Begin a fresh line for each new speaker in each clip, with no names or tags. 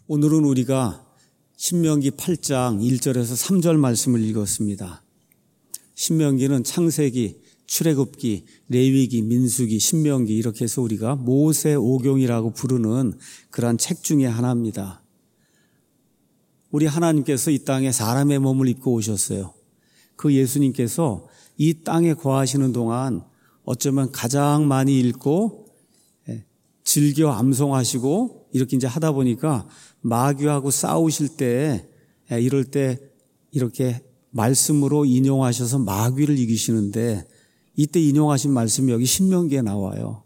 오늘은 우리가 신명기 8장 1절에서 3절 말씀을 읽었습니다. 신명기는 창세기, 출애굽기, 레위기, 민수기, 신명기 이렇게 해서 우리가 모세오경이라고 부르는 그러한 책 중에 하나입니다. 우리 하나님께서 이 땅에 사람의 몸을 입고 오셨어요. 그 예수님께서 이 땅에 거하시는 동안 어쩌면 가장 많이 읽고 즐겨 암송하시고 이렇게 이제 하다 보니까 마귀하고 싸우실 때 이럴 때 이렇게 말씀으로 인용하셔서 마귀를 이기시는데 이때 인용하신 말씀이 여기 신명기에 나와요.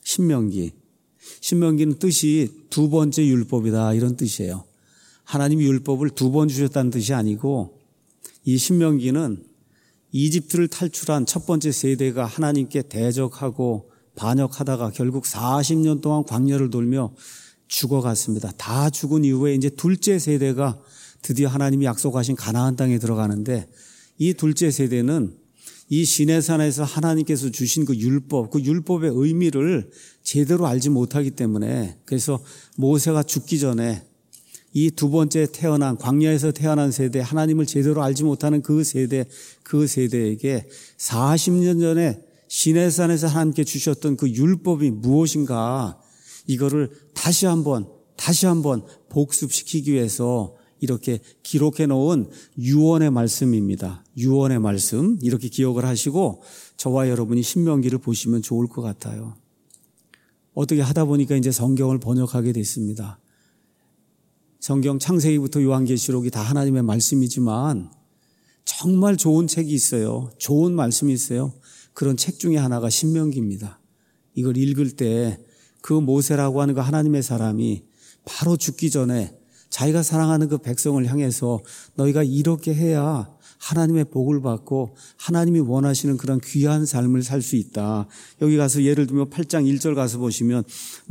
신명기는 뜻이 두 번째 율법이다 이런 뜻이에요. 하나님이 율법을 두 번 주셨다는 뜻이 아니고 이 신명기는 이집트를 탈출한 첫 번째 세대가 하나님께 대적하고 반역하다가 결국 40년 동안 광야를 돌며 죽어갔습니다. 다 죽은 이후에 이제 둘째 세대가 드디어 하나님이 약속하신 가나안 땅에 들어가는데 이 둘째 세대는 이 시내산에서 하나님께서 주신 그 율법의 의미를 제대로 알지 못하기 때문에 그래서 모세가 죽기 전에 이 두 번째 태어난 광야에서 태어난 세대 하나님을 제대로 알지 못하는 그 세대에게 40년 전에 시내산에서 하나님께 주셨던 그 율법이 무엇인가 이거를 다시 한번 복습시키기 위해서 이렇게 기록해 놓은 유언의 말씀입니다. 유언의 말씀 이렇게 기억을 하시고 저와 여러분이 신명기를 보시면 좋을 것 같아요. 어떻게 하다 보니까 이제 성경을 번역하게 됐습니다. 성경 창세기부터 요한계시록이 다 하나님의 말씀이지만 정말 좋은 책이 있어요. 좋은 말씀이 있어요. 그런 책 중에 하나가 신명기입니다. 이걸 읽을 때 그 모세라고 하는 그 하나님의 사람이 바로 죽기 전에 자기가 사랑하는 그 백성을 향해서 너희가 이렇게 해야 하나님의 복을 받고 하나님이 원하시는 그런 귀한 삶을 살 수 있다. 여기 가서 예를 들면 8장 1절 가서 보시면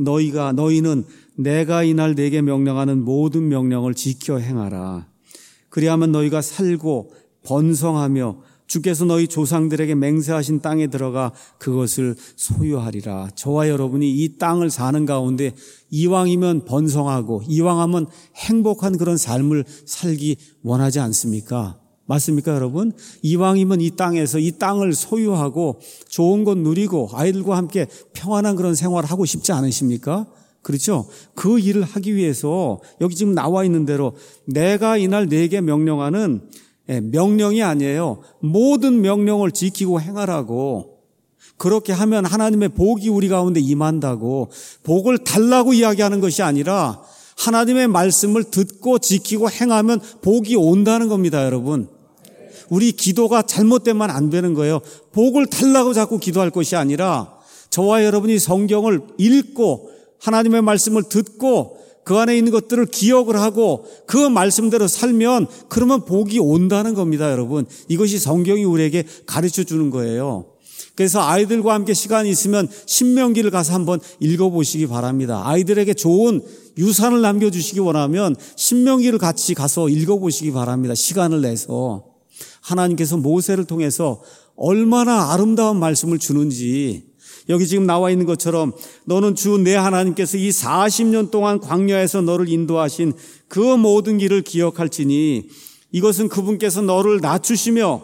너희는 내가 이날 네게 명령하는 모든 명령을 지켜 행하라. 그리하면 너희가 살고 번성하며 주께서 너희 조상들에게 맹세하신 땅에 들어가 그것을 소유하리라. 저와 여러분이 이 땅을 사는 가운데 이왕이면 번성하고 이왕하면 행복한 그런 삶을 살기 원하지 않습니까? 맞습니까, 여러분? 이왕이면 이 땅에서 이 땅을 소유하고 좋은 것 누리고 아이들과 함께 평안한 그런 생활을 하고 싶지 않으십니까? 그렇죠? 그 일을 하기 위해서 여기 지금 나와 있는 대로 내가 이날 네게 명령하는 명령이 아니에요. 모든 명령을 지키고 행하라고. 그렇게 하면 하나님의 복이 우리 가운데 임한다고. 복을 달라고 이야기하는 것이 아니라 하나님의 말씀을 듣고 지키고 행하면 복이 온다는 겁니다, 여러분. 우리 기도가 잘못되면 안 되는 거예요. 복을 달라고 자꾸 기도할 것이 아니라 저와 여러분이 성경을 읽고 하나님의 말씀을 듣고 그 안에 있는 것들을 기억을 하고 그 말씀대로 살면 그러면 복이 온다는 겁니다, 여러분. 이것이 성경이 우리에게 가르쳐 주는 거예요. 그래서 아이들과 함께 시간이 있으면 신명기를 가서 한번 읽어보시기 바랍니다. 아이들에게 좋은 유산을 남겨주시기 원하면 신명기를 같이 가서 읽어보시기 바랍니다. 시간을 내서. 하나님께서 모세를 통해서 얼마나 아름다운 말씀을 주는지 여기 지금 나와 있는 것처럼 너는 주 내 하나님께서 이 40년 동안 광야에서 너를 인도하신 그 모든 길을 기억할지니 이것은 그분께서 너를 낮추시며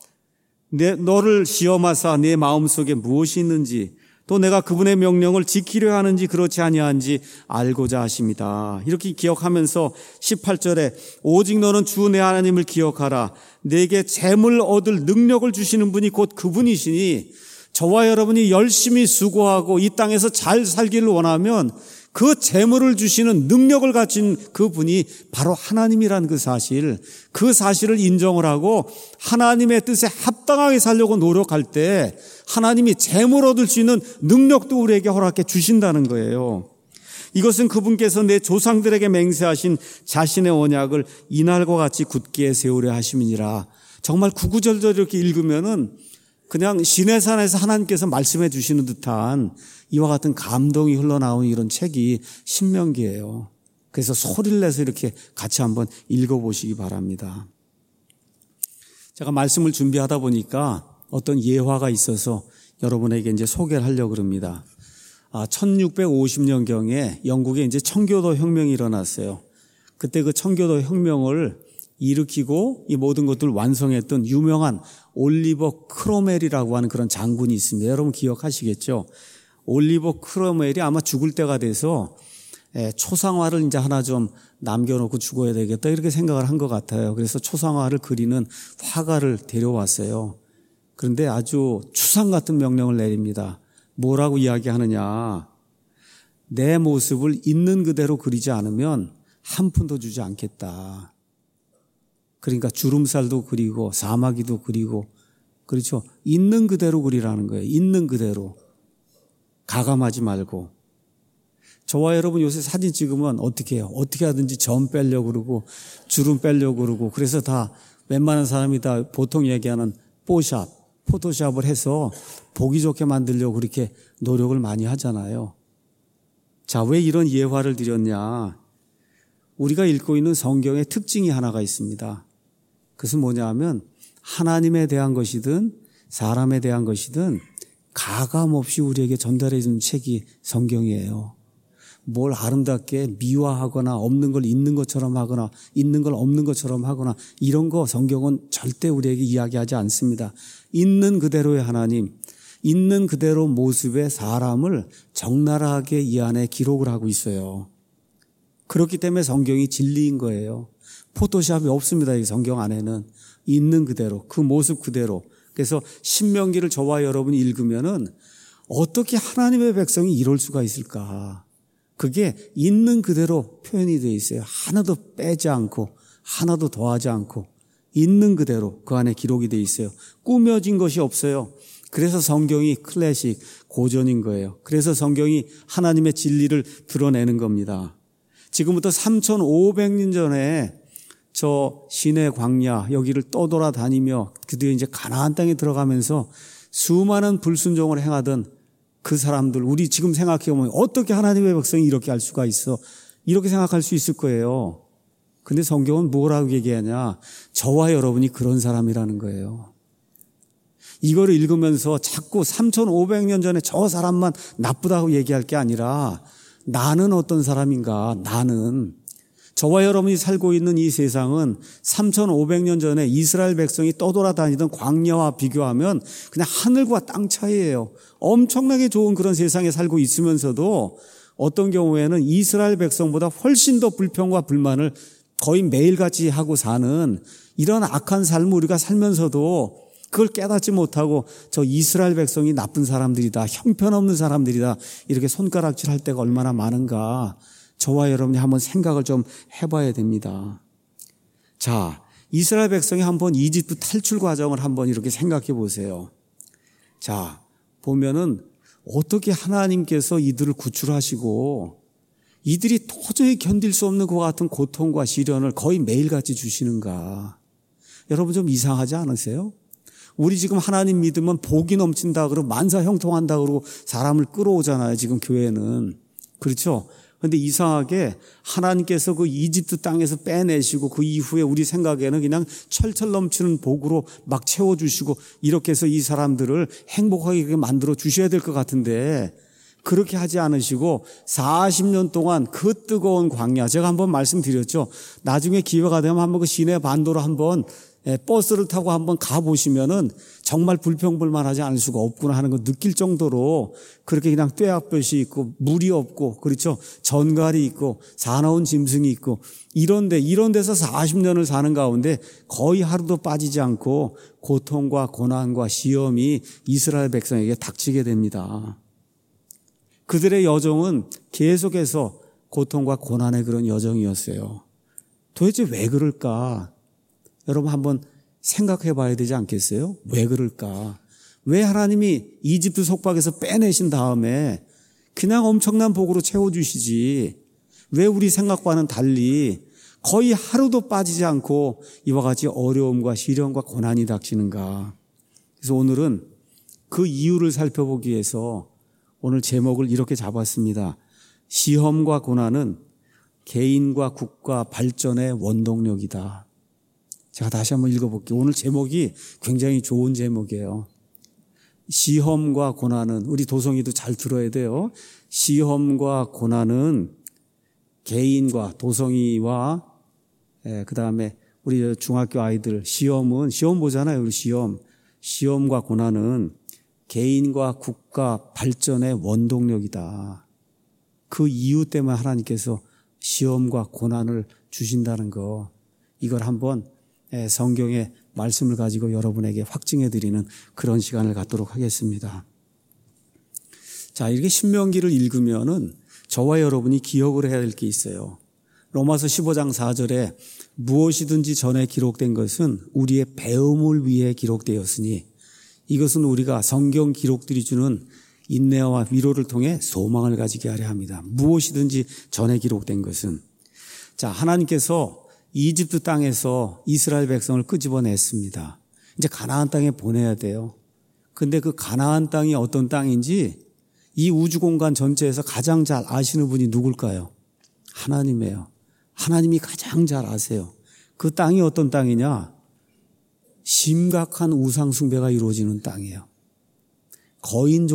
너를 시험하사 내 마음속에 무엇이 있는지 또 내가 그분의 명령을 지키려 하는지 그렇지 아니한지 알고자 하십니다. 이렇게 기억하면서 18절에 오직 너는 주 내 하나님을 기억하라. 내게 재물 얻을 능력을 주시는 분이 곧 그분이시니 저와 여러분이 열심히 수고하고 이 땅에서 잘 살기를 원하면 그 재물을 주시는 능력을 가진 그분이 바로 하나님이라는 그 사실을 인정을 하고 하나님의 뜻에 합당하게 살려고 노력할 때 하나님이 재물 얻을 수 있는 능력도 우리에게 허락해 주신다는 거예요. 이것은 그분께서 내 조상들에게 맹세하신 자신의 언약을 이날과 같이 굳게 세우려 하심이니라. 정말 구구절절 이렇게 읽으면은 그냥 시내산에서 하나님께서 말씀해 주시는 듯한 이와 같은 감동이 흘러나오는 이런 책이 신명기예요. 그래서 소리를 내서 이렇게 같이 한번 읽어보시기 바랍니다. 제가 말씀을 준비하다 보니까 어떤 예화가 있어서 여러분에게 이제 소개를 하려고 합니다. 1650년경에 영국에 이제 청교도 혁명이 일어났어요. 그때 그 청교도 혁명을 일으키고 이 모든 것들을 완성했던 유명한 올리버 크로멜이라고 하는 그런 장군이 있습니다. 여러분 기억하시겠죠? 올리버 크로멜이 아마 죽을 때가 돼서 초상화를 이제 하나 좀 남겨놓고 죽어야 되겠다 이렇게 생각을 한 것 같아요. 그래서 초상화를 그리는 화가를 데려왔어요. 그런데 아주 추상 같은 명령을 내립니다. 뭐라고 이야기하느냐. 내 모습을 있는 그대로 그리지 않으면 한 푼도 주지 않겠다. 그러니까 주름살도 그리고 사마귀도 그리고 그렇죠. 있는 그대로 그리라는 거예요. 있는 그대로. 가감하지 말고. 저와 여러분 요새 사진 찍으면 어떻게 해요? 어떻게 하든지 점 빼려고 그러고 주름 빼려고 그러고 그래서 다 웬만한 사람이 다 보통 얘기하는 포토샵을 해서 보기 좋게 만들려고 그렇게 노력을 많이 하잖아요. 자, 왜 이런 예화를 드렸냐? 우리가 읽고 있는 성경의 특징이 하나가 있습니다. 그것은 뭐냐 하면 하나님에 대한 것이든 사람에 대한 것이든 가감 없이 우리에게 전달해 주는 책이 성경이에요. 뭘 아름답게 미화하거나 없는 걸 있는 것처럼 하거나 있는 걸 없는 것처럼 하거나 이런 거 성경은 절대 우리에게 이야기하지 않습니다. 있는 그대로의 하나님, 있는 그대로 모습의 사람을 적나라하게 이 안에 기록을 하고 있어요. 그렇기 때문에 성경이 진리인 거예요. 포토샵이 없습니다. 이 성경 안에는 있는 그대로 그 모습 그대로. 그래서 신명기를 저와 여러분이 읽으면은 어떻게 하나님의 백성이 이럴 수가 있을까? 그게 있는 그대로 표현이 되어 있어요. 하나도 빼지 않고 하나도 더하지 않고 있는 그대로 그 안에 기록이 되어 있어요. 꾸며진 것이 없어요. 그래서 성경이 클래식, 고전인 거예요. 그래서 성경이 하나님의 진리를 드러내는 겁니다. 지금부터 3,500년 전에 저 시내 광야 여기를 떠돌아다니며 그뒤에 이제 가나안 땅에 들어가면서 수많은 불순종을 행하던 그 사람들, 우리 지금 생각해보면 어떻게 하나님의 백성이 이렇게 할 수가 있어? 이렇게 생각할 수 있을 거예요. 근데 성경은 뭐라고 얘기하냐? 저와 여러분이 그런 사람이라는 거예요. 이거를 읽으면서 자꾸 3,500년 전에 저 사람만 나쁘다고 얘기할 게 아니라 나는 어떤 사람인가? 나는 저와 여러분이 살고 있는 이 세상은 3,500년 전에 이스라엘 백성이 떠돌아다니던 광야와 비교하면 그냥 하늘과 땅 차이예요. 엄청나게 좋은 그런 세상에 살고 있으면서도 어떤 경우에는 이스라엘 백성보다 훨씬 더 불평과 불만을 거의 매일같이 하고 사는 이런 악한 삶을 우리가 살면서도 그걸 깨닫지 못하고 저 이스라엘 백성이 나쁜 사람들이다, 형편없는 사람들이다 이렇게 손가락질할 때가 얼마나 많은가. 저와 여러분이 한번 생각을 좀 해봐야 됩니다. 자, 이스라엘 백성이 한번 이집트 탈출 과정을 한번 이렇게 생각해 보세요. 자, 보면은 어떻게 하나님께서 이들을 구출하시고 이들이 도저히 견딜 수 없는 그와 같은 고통과 시련을 거의 매일같이 주시는가. 여러분 좀 이상하지 않으세요? 우리 지금 하나님 믿으면 복이 넘친다 그러고 만사형통한다 그러고 사람을 끌어오잖아요. 지금 교회는. 그렇죠? 그런데 이상하게 하나님께서 그 이집트 땅에서 빼내시고 그 이후에 우리 생각에는 그냥 철철 넘치는 복으로 막 채워주시고 이렇게 해서 이 사람들을 행복하게 만들어 주셔야 될 것 같은데 그렇게 하지 않으시고 40년 동안 그 뜨거운 광야, 제가 한번 말씀드렸죠. 나중에 기회가 되면 한번 그 시내 반도로 한번 버스를 타고 한번 가보시면은 정말 불평불만하지 않을 수가 없구나 하는 거 느낄 정도로 그렇게 그냥 뙤약볕이 있고 물이 없고 그렇죠. 전갈이 있고 사나운 짐승이 있고 이런 데서 40년을 사는 가운데 거의 하루도 빠지지 않고 고통과 고난과 시험이 이스라엘 백성에게 닥치게 됩니다. 그들의 여정은 계속해서 고통과 고난의 그런 여정이었어요. 도대체 왜 그럴까? 여러분 한번 생각해 봐야 되지 않겠어요? 왜 그럴까? 왜 하나님이 이집트 속박에서 빼내신 다음에 그냥 엄청난 복으로 채워주시지 왜 우리 생각과는 달리 거의 하루도 빠지지 않고 이와 같이 어려움과 시련과 고난이 닥치는가? 그래서 오늘은 그 이유를 살펴보기 위해서 오늘 제목을 이렇게 잡았습니다. 시험과 고난은 개인과 국가 발전의 원동력이다. 제가 다시 한번 읽어볼게요. 오늘 제목이 굉장히 좋은 제목이에요. 시험과 고난은, 우리 도성이도 잘 들어야 돼요. 시험과 고난은 개인과 도성이와 그 다음에 우리 중학교 아이들 시험 보잖아요. 우리 시험과 고난은 개인과 국가 발전의 원동력이다. 그 이유 때문에 하나님께서 시험과 고난을 주신다는 거, 이걸 한번 성경의 말씀을 가지고 여러분에게 확증해 드리는 그런 시간을 갖도록 하겠습니다. 자, 이렇게 신명기를 읽으면은 저와 여러분이 기억을 해야 될 게 있어요. 로마서 15장 4절에 무엇이든지 전에 기록된 것은 우리의 배움을 위해 기록되었으니 이것은 우리가 성경 기록들이 주는 인내와 위로를 통해 소망을 가지게 하려 합니다. 무엇이든지 전에 기록된 것은. 자, 하나님께서 이집트 땅에서 이스라엘 백성을 끄집어냈습니다. 이제 가나안 땅에 보내야 돼요. 근데 그 가나안 땅이 어떤 땅인지 이 우주 공간 전체에서 가장 잘 아시는 분이 누굴까요? 하나님이에요. 하나님이 가장 잘 아세요. 그 땅이 어떤 땅이냐? 심각한 우상 숭배가 이루어지는 땅이에요. 거인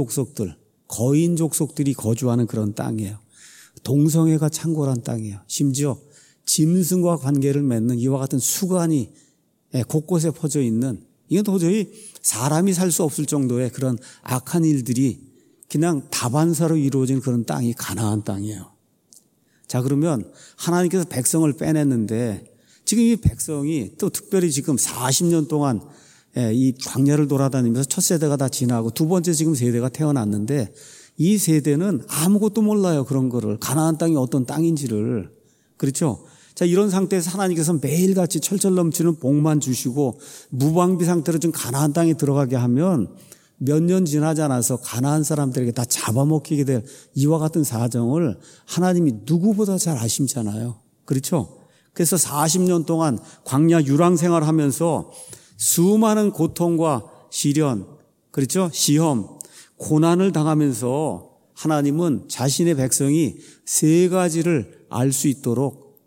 족속들이 거주하는 그런 땅이에요. 동성애가 창궐한 땅이에요. 심지어 짐승과 관계를 맺는 이와 같은 수간이 곳곳에 퍼져 있는, 이건 도저히 사람이 살 수 없을 정도의 그런 악한 일들이 그냥 다반사로 이루어진 그런 땅이 가나안 땅이에요. 자, 그러면 하나님께서 백성을 빼냈는데 지금 이 백성이 또 특별히 지금 40년 동안 이 광야를 돌아다니면서 첫 세대가 다 지나고 두 번째 지금 세대가 태어났는데 이 세대는 아무것도 몰라요. 그런 거를. 가나안 땅이 어떤 땅인지를. 그렇죠? 자, 이런 상태에서 하나님께서 매일같이 철철 넘치는 복만 주시고 무방비 상태로 좀 가나안 땅에 들어가게 하면 몇 년 지나지 않아서 가나안 사람들에게 다 잡아먹히게 될 이와 같은 사정을 하나님이 누구보다 잘 아시잖아요. 그렇죠? 그래서 40년 동안 광야 유랑 생활하면서 수많은 고통과 시련, 그렇죠? 시험, 고난을 당하면서 하나님은 자신의 백성이 세 가지를 알 수 있도록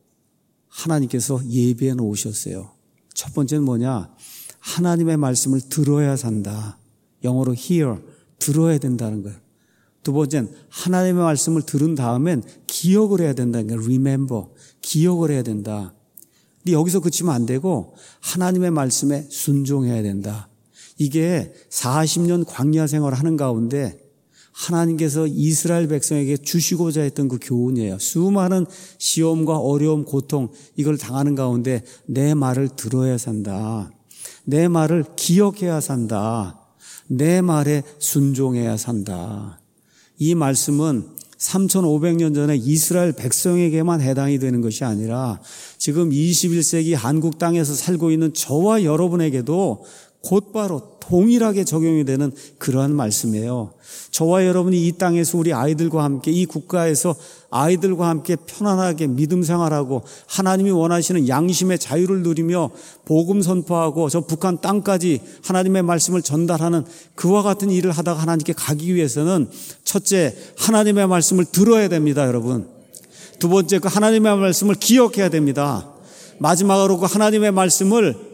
하나님께서 예비해 놓으셨어요. 첫 번째는 뭐냐? 하나님의 말씀을 들어야 산다. 영어로 hear, 들어야 된다는 거예요. 두 번째는 하나님의 말씀을 들은 다음엔 기억을 해야 된다는 거예요. remember, 기억을 해야 된다. 근데 여기서 그치면 안 되고 하나님의 말씀에 순종해야 된다. 이게 40년 광야 생활을 하는 가운데 하나님께서 이스라엘 백성에게 주시고자 했던 그 교훈이에요. 수많은 시험과 어려움, 고통, 이걸 당하는 가운데 내 말을 들어야 산다. 내 말을 기억해야 산다. 내 말에 순종해야 산다. 이 말씀은 3,500년 전에 이스라엘 백성에게만 해당이 되는 것이 아니라 지금 21세기 한국 땅에서 살고 있는 저와 여러분에게도 곧바로 동일하게 적용이 되는 그러한 말씀이에요. 저와 여러분이 이 땅에서 우리 아이들과 함께, 이 국가에서 아이들과 함께 편안하게 믿음 생활하고 하나님이 원하시는 양심의 자유를 누리며 복음 선포하고 저 북한 땅까지 하나님의 말씀을 전달하는 그와 같은 일을 하다가 하나님께 가기 위해서는 첫째, 하나님의 말씀을 들어야 됩니다, 여러분. 두 번째, 그 하나님의 말씀을 기억해야 됩니다. 마지막으로 그 하나님의 말씀을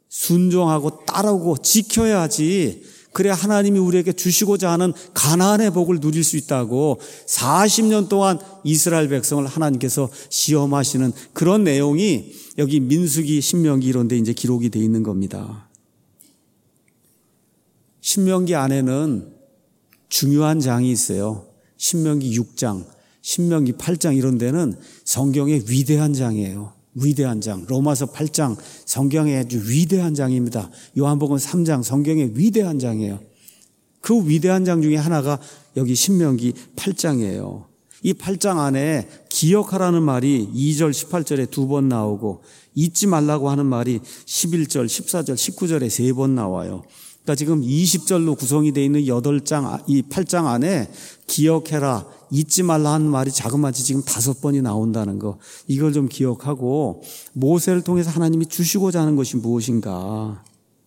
순종하고 따르고 지켜야 하지. 그래야 하나님이 우리에게 주시고자 하는 가나안의 복을 누릴 수 있다고 40년 동안 이스라엘 백성을 하나님께서 시험하시는 그런 내용이 여기 민수기, 신명기 이런 데 이제 기록이 돼 있는 겁니다. 신명기 안에는 중요한 장이 있어요. 신명기 6장, 신명기 8장 이런 데는 성경의 위대한 장이에요. 위대한 장. 로마서 8장 성경의 아주 위대한 장입니다. 요한복음 3장 성경의 위대한 장이에요. 그 위대한 장 중에 하나가 여기 신명기 8장이에요. 이 8장 안에 기억하라는 말이 2절 18절에 2번 나오고 잊지 말라고 하는 말이 11절 14절 19절에 3번 나와요. 그러니까 지금 20절로 구성이 되어 있는 8장, 이 8장 안에 기억해라, 잊지 말라 하는 말이 자그마치 지금 5번이 나온다는 거. 이걸 좀 기억하고 모세를 통해서 하나님이 주시고자 하는 것이 무엇인가.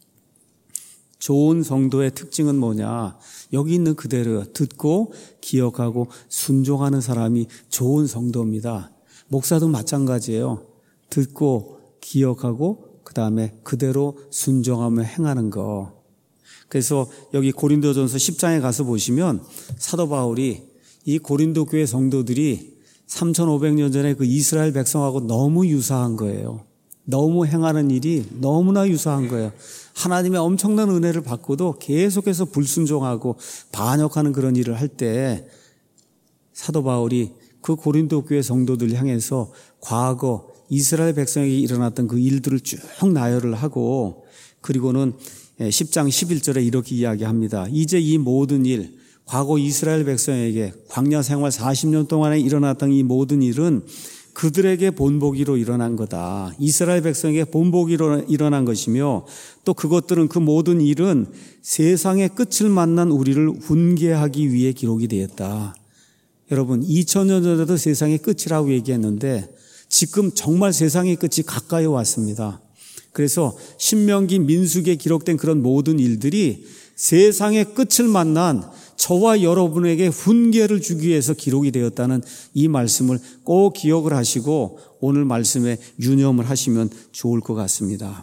좋은 성도의 특징은 뭐냐. 여기 있는 그대로 듣고 기억하고 순종하는 사람이 좋은 성도입니다. 목사도 마찬가지예요. 듣고 기억하고 그다음에 그대로 순종하며 행하는 거. 그래서 여기 고린도전서 10장에 가서 보시면 사도 바울이 이 고린도 교회 성도들이 3,500년 전에 그 이스라엘 백성하고 너무 유사한 거예요. 너무 행하는 일이 너무나 유사한 거예요. 하나님의 엄청난 은혜를 받고도 계속해서 불순종하고 반역하는 그런 일을 할 때 사도 바울이 그 고린도 교회 성도들 향해서 과거 이스라엘 백성에게 일어났던 그 일들을 쭉 나열을 하고, 그리고는 10장 11절에 이렇게 이야기합니다. 이제 이 모든 일, 과거 이스라엘 백성에게 광야 생활 40년 동안에 일어났던 이 모든 일은 그들에게 본보기로 일어난 거다. 이스라엘 백성에게 본보기로 일어난 것이며, 또 그것들은, 그 모든 일은 세상의 끝을 만난 우리를 훈계하기 위해 기록이 되었다. 여러분, 2000년 전에도 세상의 끝이라고 얘기했는데 지금 정말 세상의 끝이 가까이 왔습니다. 그래서 신명기, 민수기에 기록된 그런 모든 일들이 세상의 끝을 만난 저와 여러분에게 훈계를 주기 위해서 기록이 되었다는 이 말씀을 꼭 기억을 하시고 오늘 말씀에 유념을 하시면 좋을 것 같습니다.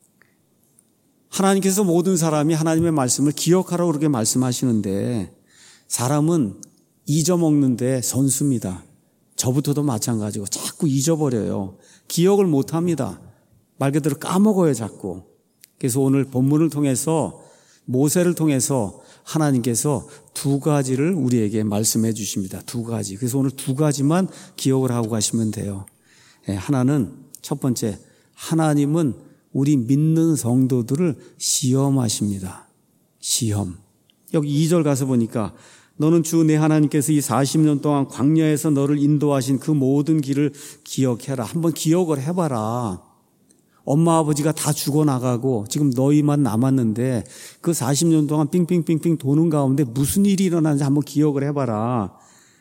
하나님께서 모든 사람이 하나님의 말씀을 기억하라고 그렇게 말씀하시는데, 사람은 잊어먹는데 선수입니다. 저부터도 마찬가지고 자꾸 잊어버려요. 기억을 못합니다. 말 그대로 까먹어요, 자꾸. 그래서 오늘 본문을 통해서, 모세를 통해서 하나님께서 두 가지를 우리에게 말씀해 주십니다. 두 가지. 그래서 오늘 두 가지만 기억을 하고 가시면 돼요. 하나는, 첫 번째, 하나님은 우리 믿는 성도들을 시험하십니다. 시험. 여기 2절 가서 보니까, 너는 주 내 하나님께서 이 40년 동안 광야에서 너를 인도하신 그 모든 길을 기억해라. 한번 기억을 해봐라. 엄마 아버지가 다 죽어나가고 지금 너희만 남았는데 그 40년 동안 빙빙빙빙 도는 가운데 무슨 일이 일어나는지 한번 기억을 해봐라.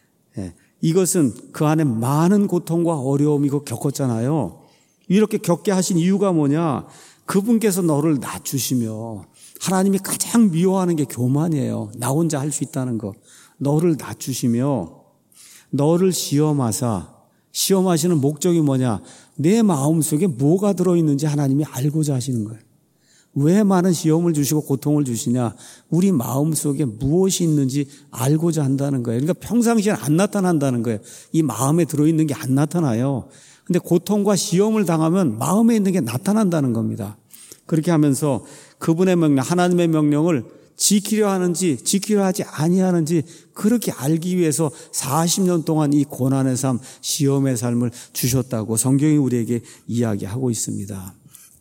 이것은 그 안에 많은 고통과 어려움이 겪었잖아요. 이렇게 겪게 하신 이유가 뭐냐? 그분께서 너를 낮추시며, 하나님이 가장 미워하는 게 교만이에요. 나 혼자 할 수 있다는 거. 너를 낮추시며 너를 시험하시는 목적이 뭐냐? 내 마음속에 뭐가 들어있는지 하나님이 알고자 하시는 거예요. 왜 많은 시험을 주시고 고통을 주시냐? 우리 마음속에 무엇이 있는지 알고자 한다는 거예요. 그러니까 평상시엔 안 나타난다는 거예요. 이 마음에 들어있는 게 안 나타나요. 근데 고통과 시험을 당하면 마음에 있는 게 나타난다는 겁니다. 그렇게 하면서 그분의 명령, 하나님의 명령을 지키려 하는지 지키려 하지 아니하는지 그렇게 알기 위해서 40년 동안 이 고난의 삶, 시험의 삶을 주셨다고 성경이 우리에게 이야기하고 있습니다.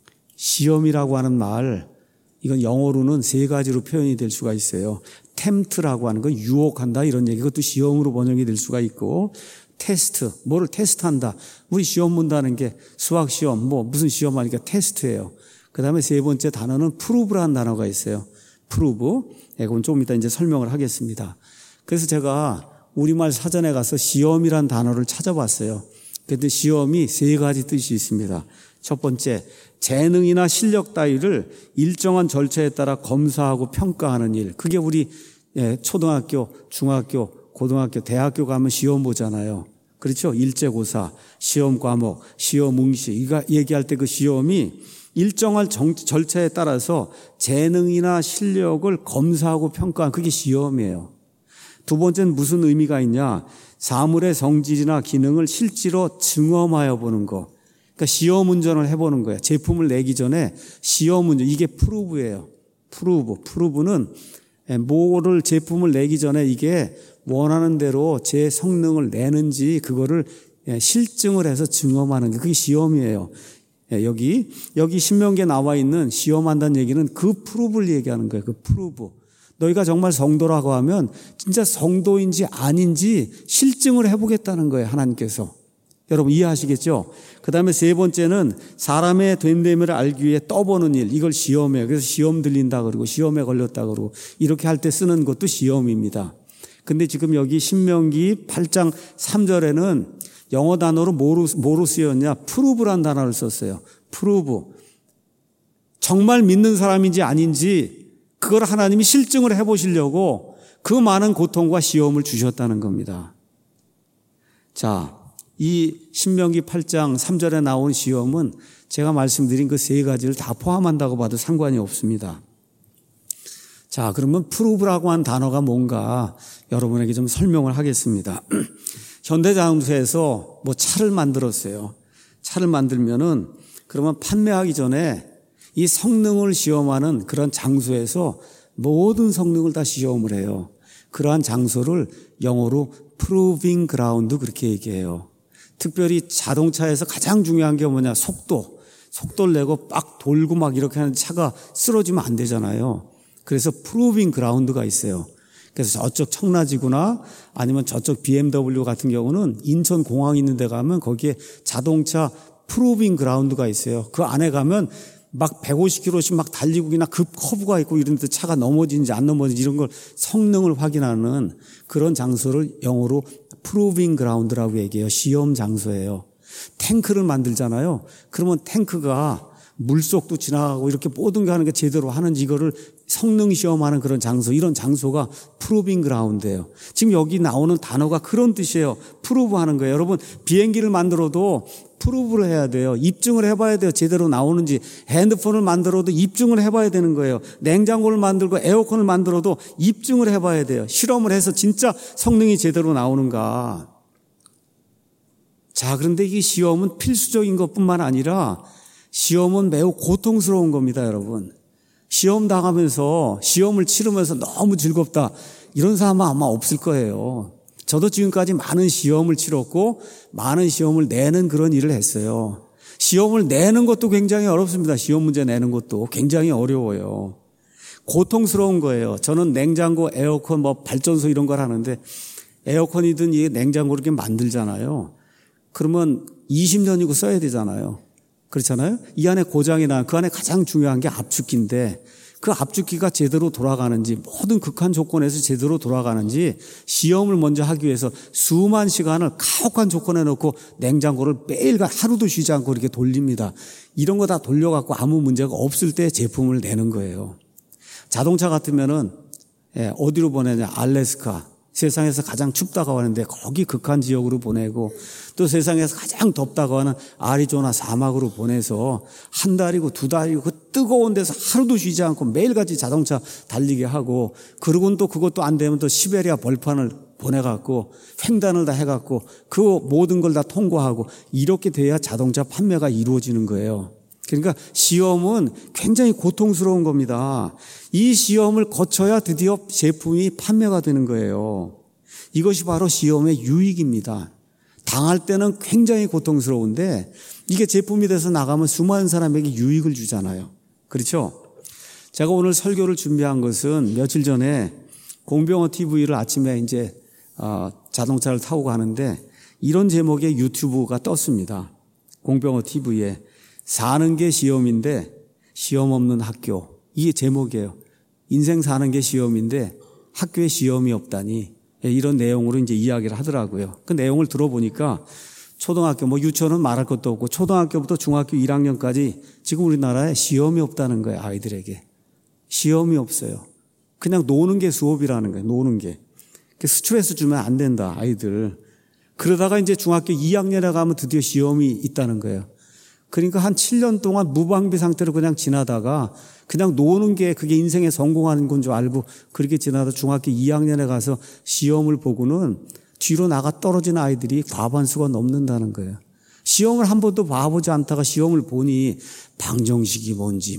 시험이라고 하는 말, 이건 영어로는 세 가지로 표현이 될 수가 있어요. 템트라고 하는 건 유혹한다 이런 얘기, 그것도 시험으로 번역이 될 수가 있고, 테스트, 뭐를 테스트한다. 우리 시험 본다는 게 수학 시험, 무슨 시험 하니까 테스트예요. 그 다음에 세 번째 단어는 프루브라는 단어가 있어요. 프루브. 그건 조금 이따 이제 설명을 하겠습니다. 그래서 제가 우리말 사전에 가서 시험이란 단어를 찾아봤어요. 그런데 시험이 세 가지 뜻이 있습니다. 첫 번째, 재능이나 실력 따위를 일정한 절차에 따라 검사하고 평가하는 일. 그게 우리 초등학교, 중학교, 고등학교, 대학교 가면 시험 보잖아요. 그렇죠? 일제고사, 시험 과목, 시험 응시. 이거 얘기할 때 그 시험이 일정한 절차에 따라서 재능이나 실력을 검사하고 평가한, 그게 시험이에요. 두 번째는 무슨 의미가 있냐? 사물의 성질이나 기능을 실제로 증험하여 보는 거. 그러니까 시험 운전을 해보는 거예요. 제품을 내기 전에 시험 운전, 이게 프루브예요. 프루브는 뭐를 제품을 내기 전에 이게 원하는 대로 제 성능을 내는지 그거를 실증을 해서 증험하는 게, 그게 시험이에요. 여기 신명기에 나와 있는 시험한다는 얘기는 그 프루브를 얘기하는 거예요. 그 프루브. 너희가 정말 성도라고 하면 진짜 성도인지 아닌지 실증을 해보겠다는 거예요, 하나님께서. 여러분 이해하시겠죠? 그 다음에 세 번째는 사람의 된됨을 알기 위해 떠보는 일, 이걸 시험이에요. 그래서 시험 들린다 그러고 시험에 걸렸다 그러고 이렇게 할 때 쓰는 것도 시험입니다. 근데 지금 여기 신명기 8장 3절에는 영어 단어로 뭐로 쓰였냐? 프루브란 단어를 썼어요. 프루브. 정말 믿는 사람인지 아닌지 그걸 하나님이 실증을 해보시려고 그 많은 고통과 시험을 주셨다는 겁니다. 자, 이 신명기 8장 3절에 나온 시험은 제가 말씀드린 그 세 가지를 다 포함한다고 봐도 상관이 없습니다. 자, 그러면 프루브라고 한 단어가 뭔가 여러분에게 좀 설명을 하겠습니다. 현대자동차에서 뭐 차를 만들었어요. 차를 만들면은 그러면 판매하기 전에 이 성능을 시험하는 그런 장소에서 모든 성능을 다 시험을 해요. 그러한 장소를 영어로 proving ground 그렇게 얘기해요. 특별히 자동차에서 가장 중요한 게 뭐냐? 속도를 내고 빡 돌고 막 이렇게 하는 차가 쓰러지면 안 되잖아요. 그래서 proving ground가 있어요. 그래서 저쪽 청라지구나 아니면 저쪽 BMW 같은 경우는 인천공항 있는 데 가면 거기에 자동차 proving ground가 있어요. 그 안에 가면 막 150km씩 막 달리고 그냥 급 커브가 있고 이런 데 차가 넘어지는지 안 넘어지는지 이런 걸 성능을 확인하는 그런 장소를 영어로 proving ground라고 얘기해요. 시험 장소예요. 탱크를 만들잖아요. 그러면 탱크가 물속도 지나가고 이렇게 모든 게 하는 게 제대로 하는지 이거를 성능 시험하는 그런 장소, 이런 장소가 프로빙 그라운드예요. 지금 여기 나오는 단어가 그런 뜻이에요. 프루브 하는 거예요. 여러분 비행기를 만들어도 프루브를 해야 돼요. 입증을 해봐야 돼요. 제대로 나오는지. 핸드폰을 만들어도 입증을 해봐야 되는 거예요. 냉장고를 만들고 에어컨을 만들어도 입증을 해봐야 돼요. 실험을 해서 진짜 성능이 제대로 나오는가. 자, 그런데 이 시험은 필수적인 것뿐만 아니라 시험은 매우 고통스러운 겁니다, 여러분. 시험 당하면서 시험을 치르면서 너무 즐겁다. 이런 사람은 아마 없을 거예요. 저도 지금까지 많은 시험을 치렀고 많은 시험을 내는 그런 일을 했어요. 시험을 내는 것도 굉장히 어렵습니다. 시험 문제 내는 것도 굉장히 어려워요. 고통스러운 거예요. 저는 냉장고, 에어컨, 발전소 이런 걸 하는데 에어컨이든 이 냉장고를 이렇게 만들잖아요. 그러면 20년이고 써야 되잖아요. 그렇잖아요. 이 안에 고장이 나면 그 안에 가장 중요한 게 압축기인데 그 압축기가 제대로 돌아가는지 모든 극한 조건에서 제대로 돌아가는지 시험을 먼저 하기 위해서 수만 시간을 가혹한 조건에 놓고 냉장고를 매일간 하루도 쉬지 않고 이렇게 돌립니다. 이런 거 다 돌려갖고 아무 문제가 없을 때 제품을 내는 거예요. 자동차 같으면은 어디로 보내냐? 알래스카. 세상에서 가장 춥다고 하는데 거기 극한 지역으로 보내고 또 세상에서 가장 덥다고 하는 아리조나 사막으로 보내서 한 달이고 두 달이고 그 뜨거운 데서 하루도 쉬지 않고 매일같이 자동차 달리게 하고 그러고는 또 그것도 안 되면 또 시베리아 벌판을 보내갖고 횡단을 다 해갖고 그 모든 걸 다 통과하고 이렇게 돼야 자동차 판매가 이루어지는 거예요. 그러니까 시험은 굉장히 고통스러운 겁니다. 이 시험을 거쳐야 드디어 제품이 판매가 되는 거예요. 이것이 바로 시험의 유익입니다. 당할 때는 굉장히 고통스러운데 이게 제품이 돼서 나가면 수많은 사람에게 유익을 주잖아요. 그렇죠? 제가 오늘 설교를 준비한 것은 며칠 전에 공병호 TV를 아침에 이제 자동차를 타고 가는데 이런 제목의 유튜브가 떴습니다. 공병호 TV에 사는 게 시험인데 시험 없는 학교. 이게 제목이에요. 인생 사는 게 시험인데 학교에 시험이 없다니. 이런 내용으로 이제 이야기를 하더라고요. 그 내용을 들어보니까 초등학교, 유치원은 말할 것도 없고 초등학교부터 중학교 1학년까지 지금 우리나라에 시험이 없다는 거예요. 아이들에게. 시험이 없어요. 그냥 노는 게 수업이라는 거예요. 노는 게. 스트레스 주면 안 된다, 아이들. 그러다가 이제 중학교 2학년에 가면 드디어 시험이 있다는 거예요. 그러니까 한 7년 동안 무방비 상태로 그냥 지나다가 그냥 노는 게 그게 인생에 성공하는 건 줄 알고 그렇게 지나다 중학교 2학년에 가서 시험을 보고는 뒤로 나가 떨어진 아이들이 과반수가 넘는다는 거예요. 시험을 한 번도 봐보지 않다가 시험을 보니 방정식이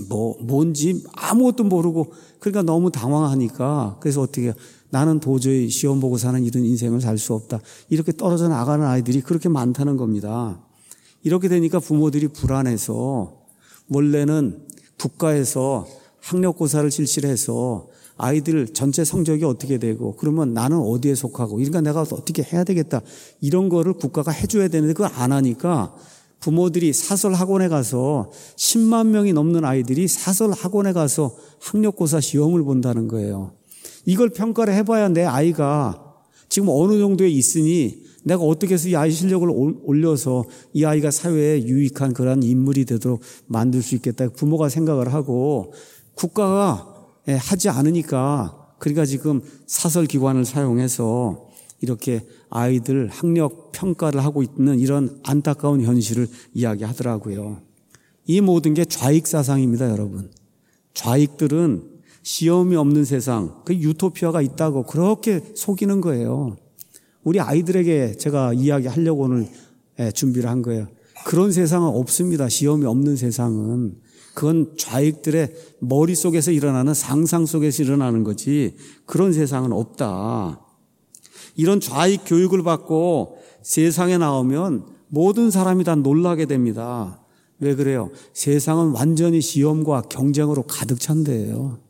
뭔지 아무것도 모르고 그러니까 너무 당황하니까 그래서 어떻게 해요? 나는 도저히 시험 보고 사는 이런 인생을 살 수 없다. 이렇게 떨어져 나가는 아이들이 그렇게 많다는 겁니다. 이렇게 되니까 부모들이 불안해서 원래는 국가에서 학력고사를 실시를 해서 아이들 전체 성적이 어떻게 되고 그러면 나는 어디에 속하고 그러니까 내가 어떻게 해야 되겠다 이런 거를 국가가 해줘야 되는데 그걸 안 하니까 부모들이 사설 학원에 가서 10만 명이 넘는 아이들이 사설 학원에 가서 학력고사 시험을 본다는 거예요. 이걸 평가를 해봐야 내 아이가 지금 어느 정도에 있으니 내가 어떻게 해서 이 아이 실력을 올려서 이 아이가 사회에 유익한 그런 인물이 되도록 만들 수 있겠다. 부모가 생각을 하고 국가가 하지 않으니까 그러니까 지금 사설기관을 사용해서 이렇게 아이들 학력 평가를 하고 있는 이런 안타까운 현실을 이야기하더라고요. 이 모든 게 좌익사상입니다, 여러분. 좌익들은 시험이 없는 세상, 그 유토피아가 있다고 그렇게 속이는 거예요. 우리 아이들에게 제가 이야기하려고 오늘 준비를 한 거예요. 그런 세상은 없습니다. 시험이 없는 세상은. 그건 좌익들의 머릿속에서 일어나는 상상 속에서 일어나는 거지 그런 세상은 없다. 이런 좌익 교육을 받고 세상에 나오면 모든 사람이 다 놀라게 됩니다. 왜 그래요? 세상은 완전히 시험과 경쟁으로 가득 찬 데예요.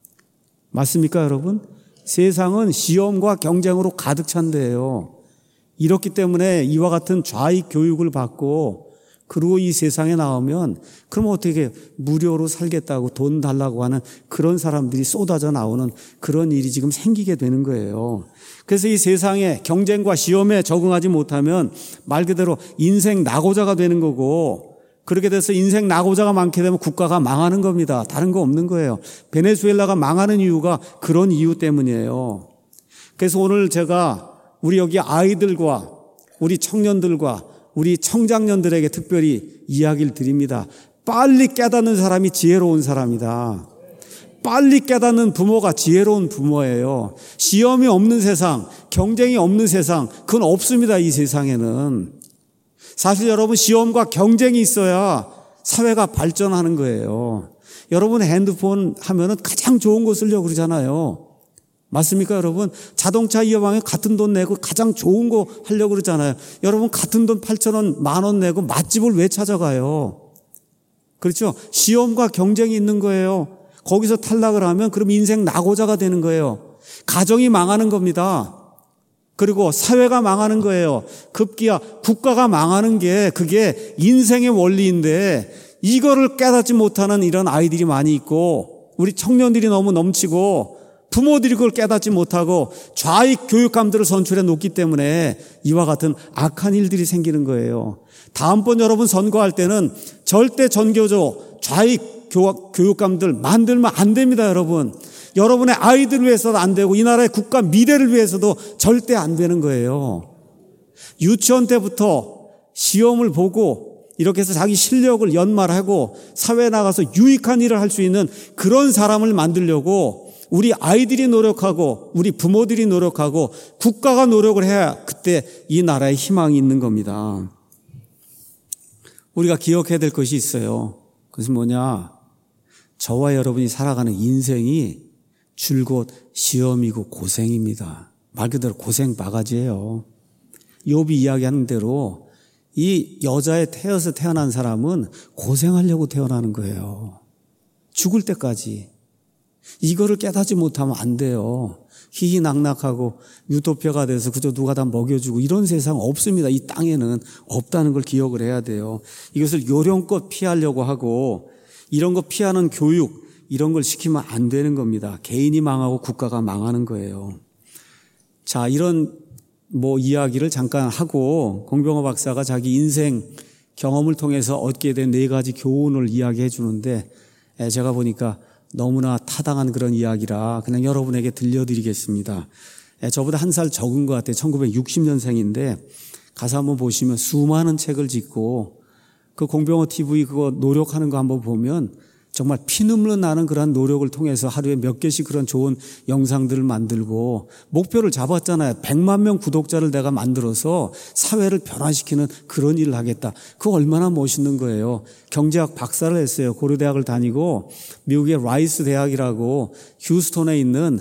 맞습니까, 여러분? 세상은 시험과 경쟁으로 가득 찬 데예요. 이렇기 때문에 이와 같은 좌익 교육을 받고 그리고 이 세상에 나오면 그럼 어떻게 무료로 살겠다고 돈 달라고 하는 그런 사람들이 쏟아져 나오는 그런 일이 지금 생기게 되는 거예요. 그래서 이 세상의 경쟁과 시험에 적응하지 못하면 말 그대로 인생 낙오자가 되는 거고 그렇게 돼서 인생 낙오자가 많게 되면 국가가 망하는 겁니다. 다른 거 없는 거예요. 베네수엘라가 망하는 이유가 그런 이유 때문이에요. 그래서 오늘 제가 우리 여기 아이들과 우리 청년들과 우리 청장년들에게 특별히 이야기를 드립니다. 빨리 깨닫는 사람이 지혜로운 사람이다. 빨리 깨닫는 부모가 지혜로운 부모예요. 시험이 없는 세상, 경쟁이 없는 세상, 그건 없습니다. 이 세상에는. 사실 여러분 시험과 경쟁이 있어야 사회가 발전하는 거예요. 여러분 핸드폰 하면은 가장 좋은 거 쓰려고 그러잖아요. 맞습니까, 여러분? 자동차 이어방에 같은 돈 내고 가장 좋은 거 하려고 그러잖아요. 여러분 같은 돈 8,000원, 10,000원 내고 맛집을 왜 찾아가요? 그렇죠? 시험과 경쟁이 있는 거예요. 거기서 탈락을 하면 그럼 인생 낙오자가 되는 거예요. 가정이 망하는 겁니다. 그리고 사회가 망하는 거예요. 급기야 국가가 망하는 게 그게 인생의 원리인데 이거를 깨닫지 못하는 이런 아이들이 많이 있고 우리 청년들이 너무 넘치고 부모들이 그걸 깨닫지 못하고 좌익 교육감들을 선출해 놓기 때문에 이와 같은 악한 일들이 생기는 거예요. 다음번 여러분 선거할 때는 절대 전교조 좌익 교육감들 만들면 안 됩니다, 여러분. 여러분의 아이들을 위해서도 안 되고 이 나라의 국가 미래를 위해서도 절대 안 되는 거예요. 유치원 때부터 시험을 보고 이렇게 해서 자기 실력을 연말하고 사회에 나가서 유익한 일을 할 수 있는 그런 사람을 만들려고 우리 아이들이 노력하고 우리 부모들이 노력하고 국가가 노력을 해야 그때 이 나라에 희망이 있는 겁니다. 우리가 기억해야 될 것이 있어요. 그것은 뭐냐? 저와 여러분이 살아가는 인생이 줄곧 시험이고 고생입니다. 말 그대로 고생 바가지예요. 욥이 이야기하는 대로 이 여자에 태어서 태어난 사람은 고생하려고 태어나는 거예요. 죽을 때까지. 이거를 깨닫지 못하면 안 돼요. 희희낙낙하고 유토피아가 돼서 그저 누가 다 먹여주고 이런 세상 없습니다. 이 땅에는 없다는 걸 기억을 해야 돼요. 이것을 요령껏 피하려고 하고 이런 거 피하는 교육 이런 걸 시키면 안 되는 겁니다. 개인이 망하고 국가가 망하는 거예요. 자, 이런 이야기를 잠깐 하고 공병호 박사가 자기 인생 경험을 통해서 얻게 된 4가지 교훈을 이야기해 주는데 제가 보니까 너무나 타당한 그런 이야기라 그냥 여러분에게 들려드리겠습니다. 저보다 1살 적은 것 같아요. 1960년생인데 가서 한번 보시면 수많은 책을 짓고 그 공병호 TV 그거 노력하는 거 한번 보면 정말 피눈물 나는 그런 노력을 통해서 하루에 몇 개씩 그런 좋은 영상들을 만들고 목표를 잡았잖아요. 100만 명 구독자를 내가 만들어서 사회를 변화시키는 그런 일을 하겠다. 그거 얼마나 멋있는 거예요. 경제학 박사를 했어요. 고려대학을 다니고 미국의 라이스 대학이라고 휴스톤에 있는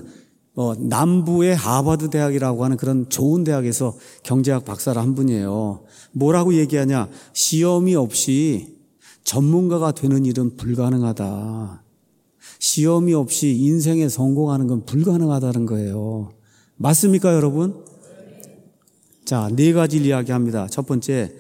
남부의 하버드 대학이라고 하는 그런 좋은 대학에서 경제학 박사를 한 분이에요. 뭐라고 얘기하냐? 시험이 없이 전문가가 되는 일은 불가능하다. 시험이 없이 인생에 성공하는 건 불가능하다는 거예요. 맞습니까, 여러분? 자, 4가지를 이야기합니다. 첫 번째,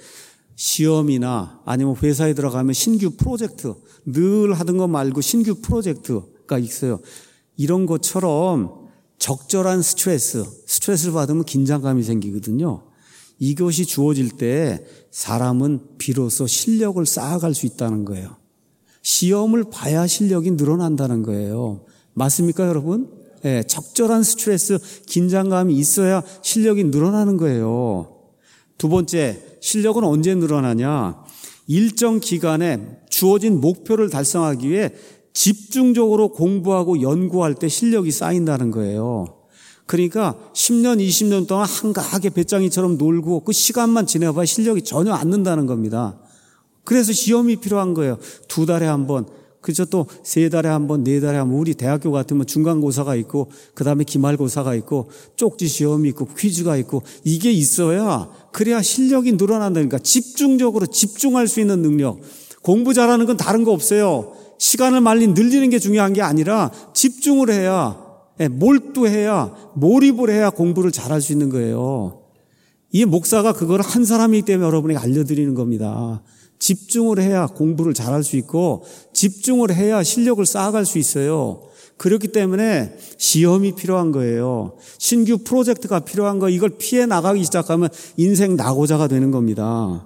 시험이나 아니면 회사에 들어가면 신규 프로젝트, 늘 하던 거 말고 신규 프로젝트가 있어요. 이런 것처럼 적절한 스트레스를 받으면 긴장감이 생기거든요. 이것이 주어질 때 사람은 비로소 실력을 쌓아갈 수 있다는 거예요. 시험을 봐야 실력이 늘어난다는 거예요. 맞습니까, 여러분? 네, 적절한 스트레스, 긴장감이 있어야 실력이 늘어나는 거예요. 2번째, 실력은 언제 늘어나냐? 일정 기간에 주어진 목표를 달성하기 위해 집중적으로 공부하고 연구할 때 실력이 쌓인다는 거예요. 그러니까 10년, 20년 동안 한가하게 배짱이처럼 놀고 그 시간만 지나봐야 실력이 전혀 안 는다는 겁니다. 그래서 시험이 필요한 거예요. 2달에 한 번, 그죠? 또 3달에 한 번, 4달에 한 번. 우리 대학교 같으면 중간고사가 있고 그 다음에 기말고사가 있고 쪽지 시험이 있고 퀴즈가 있고 이게 있어야 그래야 실력이 늘어난다니까. 집중적으로 집중할 수 있는 능력. 공부 잘하는 건 다른 거 없어요. 시간을 많이 늘리는 게 중요한 게 아니라 집중을 해야, 몰두해야, 몰입을 해야 공부를 잘할 수 있는 거예요. 이 목사가 그걸 한 사람이기 때문에 여러분에게 알려드리는 겁니다. 집중을 해야 공부를 잘할 수 있고 집중을 해야 실력을 쌓아갈 수 있어요. 그렇기 때문에 시험이 필요한 거예요. 신규 프로젝트가 필요한 거, 이걸 피해 나가기 시작하면 인생 낙오자가 되는 겁니다.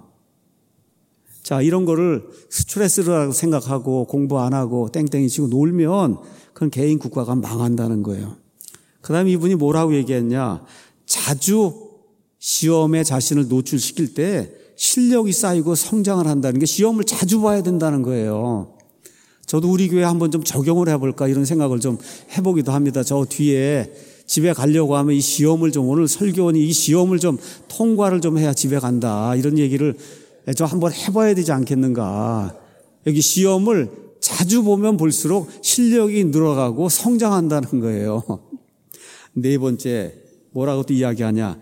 자, 이런 거를 스트레스라고 생각하고 공부 안 하고 땡땡이 치고 놀면 그건 개인 국가가 망한다는 거예요. 그 다음에 이분이 뭐라고 얘기했냐. 자주 시험에 자신을 노출시킬 때 실력이 쌓이고 성장을 한다는 게 시험을 자주 봐야 된다는 거예요. 저도 우리 교회에 한번 좀 적용을 해볼까 이런 생각을 좀 해보기도 합니다. 저 뒤에 집에 가려고 하면 이 시험을 좀, 오늘 설교원이 이 시험을 좀 통과를 좀 해야 집에 간다 이런 얘기를 좀 한번 해봐야 되지 않겠는가. 여기 시험을 자주 보면 볼수록 실력이 늘어가고 성장한다는 거예요. 4번째 뭐라고 또 이야기하냐.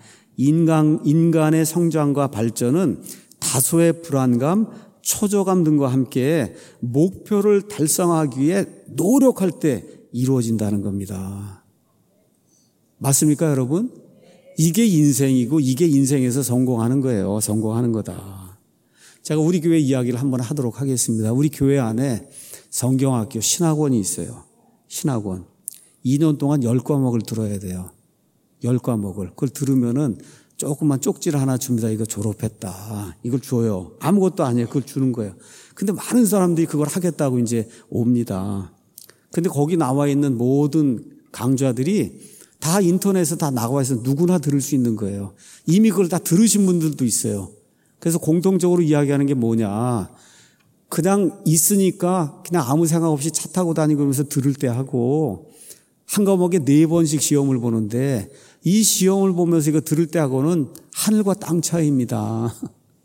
인간의 성장과 발전은 다소의 불안감, 초조감 등과 함께 목표를 달성하기 위해 노력할 때 이루어진다는 겁니다. 맞습니까, 여러분? 이게 인생이고 이게 인생에서 성공하는 거예요. 성공하는 거다. 제가 우리 교회 이야기를 한번 하도록 하겠습니다. 우리 교회 안에 성경학교 신학원이 있어요. 신학원. 2년 동안 10과목을 들어야 돼요. 10과목을. 그걸 들으면은 조그만 쪽지를 하나 줍니다. 이거 졸업했다. 이걸 줘요. 아무것도 아니에요. 그걸 주는 거예요. 근데 많은 사람들이 그걸 하겠다고 이제 옵니다. 근데 거기 나와 있는 모든 강좌들이 다 인터넷에 다 나와 있어서 누구나 들을 수 있는 거예요. 이미 그걸 다 들으신 분들도 있어요. 그래서 공통적으로 이야기하는 게 뭐냐. 그냥 있으니까 그냥 아무 생각 없이 차 타고 다니고 그러면서 들을 때 하고 한 과목에 4번씩 시험을 보는데 이 시험을 보면서 이거 들을 때 하고는 하늘과 땅 차이입니다.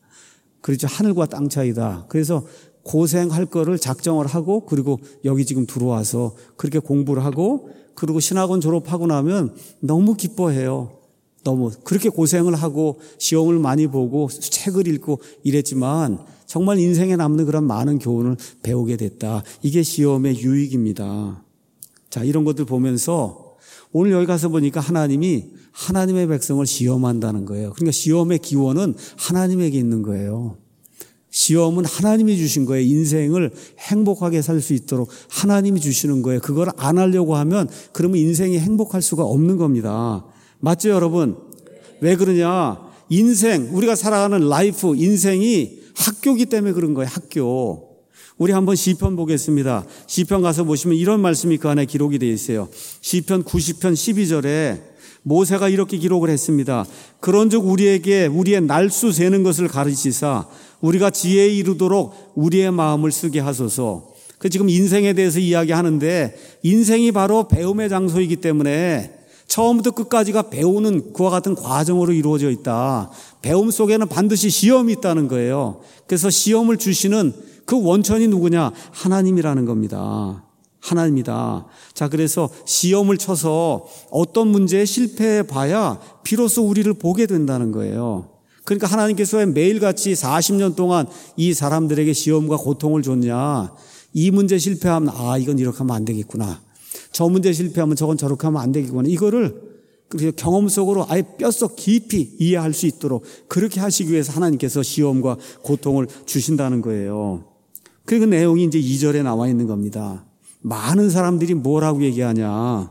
그렇죠. 하늘과 땅 차이다. 그래서 고생할 거를 작정을 하고 그리고 여기 지금 들어와서 그렇게 공부를 하고 그리고 신학원 졸업하고 나면 너무 기뻐해요. 너무 그렇게 고생을 하고 시험을 많이 보고 책을 읽고 이랬지만 정말 인생에 남는 그런 많은 교훈을 배우게 됐다. 이게 시험의 유익입니다. 자, 이런 것들 보면서 오늘 여기 가서 보니까 하나님이 하나님의 백성을 시험한다는 거예요. 그러니까 시험의 기원은 하나님에게 있는 거예요. 시험은 하나님이 주신 거예요. 인생을 행복하게 살 수 있도록 하나님이 주시는 거예요. 그걸 안 하려고 하면 그러면 인생이 행복할 수가 없는 겁니다. 맞죠, 여러분? 왜 그러냐? 인생, 우리가 살아가는 라이프, 인생이 학교기 때문에 그런 거예요. 학교. 우리 한번 시편 보겠습니다. 시편 가서 보시면 이런 말씀이 그 안에 기록이 되어 있어요. 시편 90편 12절에 모세가 이렇게 기록을 했습니다. 그런즉 우리에게 우리의 날수 세는 것을 가르치사 우리가 지혜에 이르도록 우리의 마음을 쓰게 하소서. 그 지금 인생에 대해서 이야기하는데 인생이 바로 배움의 장소이기 때문에 처음부터 끝까지가 배우는 그와 같은 과정으로 이루어져 있다. 배움 속에는 반드시 시험이 있다는 거예요. 그래서 시험을 주시는 그 원천이 누구냐? 하나님이라는 겁니다. 하나님이다. 자, 그래서 시험을 쳐서 어떤 문제에 실패해 봐야 비로소 우리를 보게 된다는 거예요. 그러니까 하나님께서 왜 매일같이 40년 동안 이 사람들에게 시험과 고통을 줬냐? 이 문제 실패하면 이건 이렇게 하면 안 되겠구나. 저 문제 실패하면 저건 저렇게 하면 안 되겠구나. 이거를 경험 속으로 아예 뼛속 깊이 이해할 수 있도록 그렇게 하시기 위해서 하나님께서 시험과 고통을 주신다는 거예요. 그 내용이 이제 2절에 나와 있는 겁니다. 많은 사람들이 뭐라고 얘기하냐.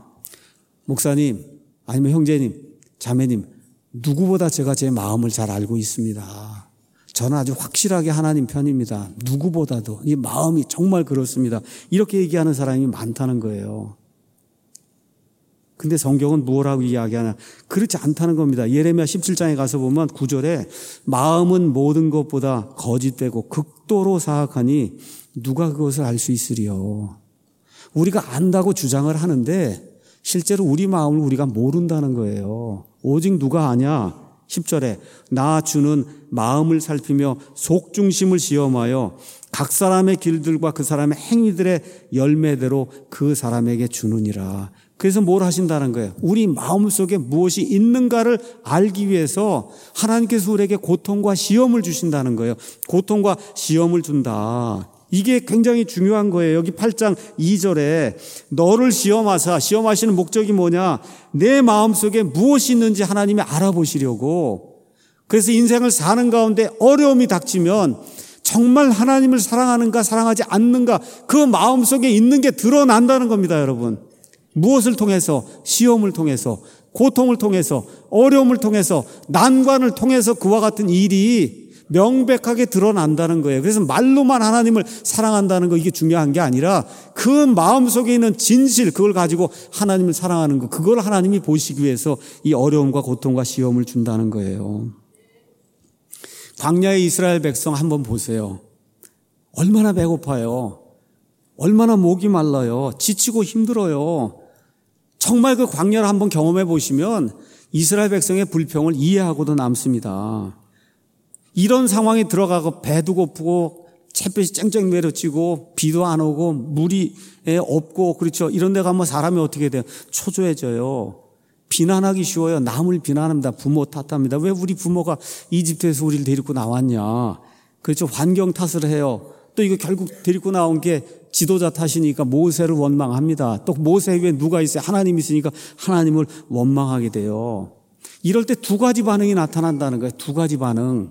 목사님, 아니면 형제님, 자매님, 누구보다 제가 제 마음을 잘 알고 있습니다. 저는 아주 확실하게 하나님 편입니다. 누구보다도. 이 마음이 정말 그렇습니다. 이렇게 얘기하는 사람이 많다는 거예요. 근데 성경은 뭐라고 이야기하냐. 그렇지 않다는 겁니다. 예레미야 17장에 가서 보면 9절에 마음은 모든 것보다 거짓되고 극도로 사악하니 누가 그것을 알 수 있으리요. 우리가 안다고 주장을 하는데 실제로 우리 마음을 우리가 모른다는 거예요. 오직 누가 아냐? 10절에 나 주는 마음을 살피며 속중심을 시험하여 각 사람의 길들과 그 사람의 행위들의 열매대로 그 사람에게 주느니라. 그래서 뭘 하신다는 거예요? 우리 마음속에 무엇이 있는가를 알기 위해서 하나님께서 우리에게 고통과 시험을 주신다는 거예요. 고통과 시험을 준다. 이게 굉장히 중요한 거예요. 여기 8장 2절에 너를 시험하시는 목적이 뭐냐? 내 마음속에 무엇이 있는지 하나님이 알아보시려고. 그래서 인생을 사는 가운데 어려움이 닥치면 정말 하나님을 사랑하는가 사랑하지 않는가 그 마음속에 있는 게 드러난다는 겁니다, 여러분. 무엇을 통해서? 시험을 통해서, 고통을 통해서, 어려움을 통해서, 난관을 통해서 그와 같은 일이 명백하게 드러난다는 거예요. 그래서 말로만 하나님을 사랑한다는 거 이게 중요한 게 아니라 그 마음속에 있는 진실 그걸 가지고 하나님을 사랑하는 거 그걸 하나님이 보시기 위해서 이 어려움과 고통과 시험을 준다는 거예요. 광야의 이스라엘 백성 한번 보세요. 얼마나 배고파요. 얼마나 목이 말라요. 지치고 힘들어요. 정말 그 광야를 한번 경험해 보시면 이스라엘 백성의 불평을 이해하고도 남습니다. 이런 상황에 들어가고 배도 고프고 햇볕이 쨍쨍 내려치고 비도 안 오고 물이 없고 그렇죠. 이런 데 가면 사람이 어떻게 돼요? 초조해져요. 비난하기 쉬워요. 남을 비난합니다. 부모 탓합니다. 왜 우리 부모가 이집트에서 우리를 데리고 나왔냐. 그렇죠. 환경 탓을 해요. 또 이거 결국 데리고 나온 게 지도자 탓이니까 모세를 원망합니다. 또 모세 위에 누가 있어요? 하나님이 있으니까 하나님을 원망하게 돼요. 이럴 때 두 가지 반응이 나타난다는 거예요. 두 가지 반응.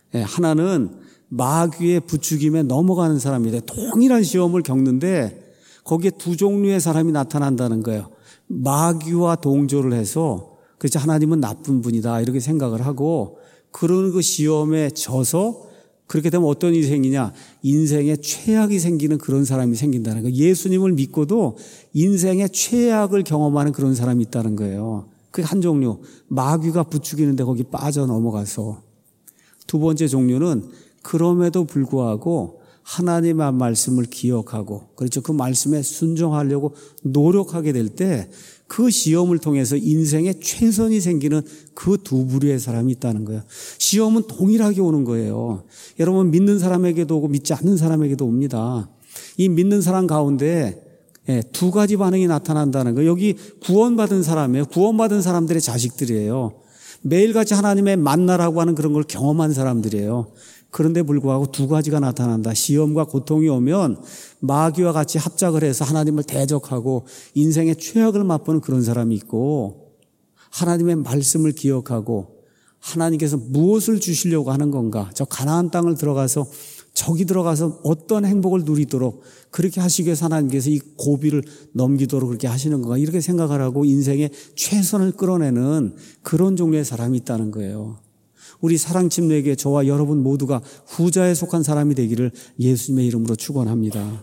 하나는 마귀의 부추김에 넘어가는 사람이래. 동일한 시험을 겪는데 거기에 두 종류의 사람이 나타난다는 거예요. 마귀와 동조를 해서 그렇지 하나님은 나쁜 분이다 이렇게 생각을 하고 그런 그 시험에 져서 그렇게 되면 어떤 일이 생기냐? 인생에 최악이 생기는 그런 사람이 생긴다는 거예요. 예수님을 믿고도 인생의 최악을 경험하는 그런 사람이 있다는 거예요. 그게 한 종류. 마귀가 부추기는데 거기 빠져 넘어가서. 두 번째 종류는 그럼에도 불구하고 하나님의 말씀을 기억하고 그렇죠. 그 말씀에 순종하려고 노력하게 될 때 그 시험을 통해서 인생에 최선이 생기는 그 두 부류의 사람이 있다는 거예요. 시험은 동일하게 오는 거예요. 여러분 믿는 사람에게도 오고 믿지 않는 사람에게도 옵니다. 이 믿는 사람 가운데 두 가지 반응이 나타난다는 거예요. 여기 구원받은 사람이에요. 구원받은 사람들의 자식들이에요. 매일같이 하나님의 만나라고 하는 그런 걸 경험한 사람들이에요. 그런데 불구하고 두 가지가 나타난다. 시험과 고통이 오면 마귀와 같이 합작을 해서 하나님을 대적하고 인생의 최악을 맛보는 그런 사람이 있고 하나님의 말씀을 기억하고 하나님께서 무엇을 주시려고 하는 건가. 저 가나안 땅을 들어가서 저기 들어가서 어떤 행복을 누리도록 그렇게 하시기 위해서 하나님께서 이 고비를 넘기도록 그렇게 하시는 건가. 이렇게 생각을 하고 인생의 최선을 끌어내는 그런 종류의 사람이 있다는 거예요. 우리 사랑침례에게 저와 여러분 모두가 후자에 속한 사람이 되기를 예수님의 이름으로 축원합니다.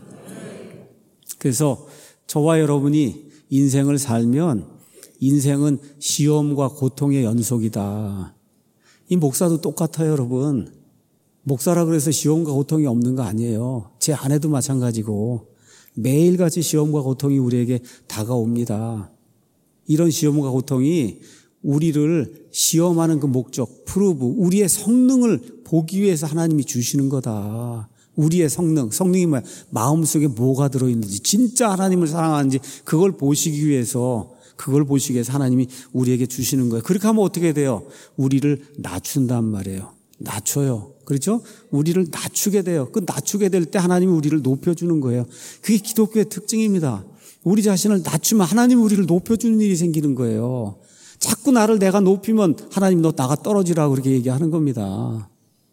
그래서 저와 여러분이 인생을 살면 인생은 시험과 고통의 연속이다. 이 목사도 똑같아요, 여러분. 목사라 그래서 시험과 고통이 없는 거 아니에요. 제 아내도 마찬가지고 매일같이 시험과 고통이 우리에게 다가옵니다. 이런 시험과 고통이 우리를 시험하는 그 목적, 프루브, 우리의 성능을 보기 위해서 하나님이 주시는 거다. 우리의 성능이 뭐야? 마음속에 뭐가 들어있는지, 진짜 하나님을 사랑하는지 그걸 보시기 위해서 하나님이 우리에게 주시는 거예요. 그렇게 하면 어떻게 돼요? 우리를 낮춘단 말이에요. 낮춰요. 그렇죠? 우리를 낮추게 돼요. 그 낮추게 될 때 하나님이 우리를 높여주는 거예요. 그게 기독교의 특징입니다. 우리 자신을 낮추면 하나님이 우리를 높여주는 일이 생기는 거예요. 자꾸 나를 내가 높이면 하나님 너 나가 떨어지라고 그렇게 얘기하는 겁니다.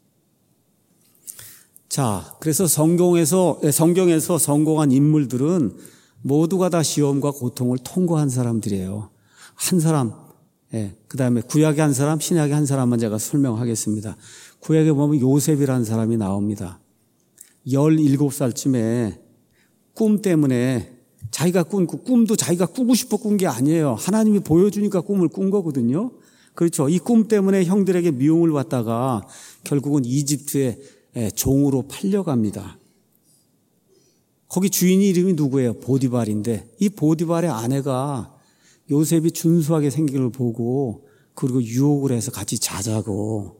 자, 그래서 성경에서 성공한 인물들은 모두가 다 시험과 고통을 통과한 사람들이에요. 한 사람, 그 다음에 구약의 한 사람, 신약의 한 사람만 제가 설명하겠습니다. 구약에 보면 요셉이라는 사람이 나옵니다. 17살쯤에 꿈 때문에 자기가 꾼 꿈도 자기가 꾸고 싶어 꾼 게 아니에요. 하나님이 보여주니까 꿈을 꾼 거거든요. 그렇죠. 이 꿈 때문에 형들에게 미움을 받다가 결국은 이집트의 종으로 팔려갑니다. 거기 주인이 이름이 누구예요? 보디발인데 이 보디발의 아내가 요셉이 준수하게 생긴 걸 보고 그리고 유혹을 해서 같이 자자고,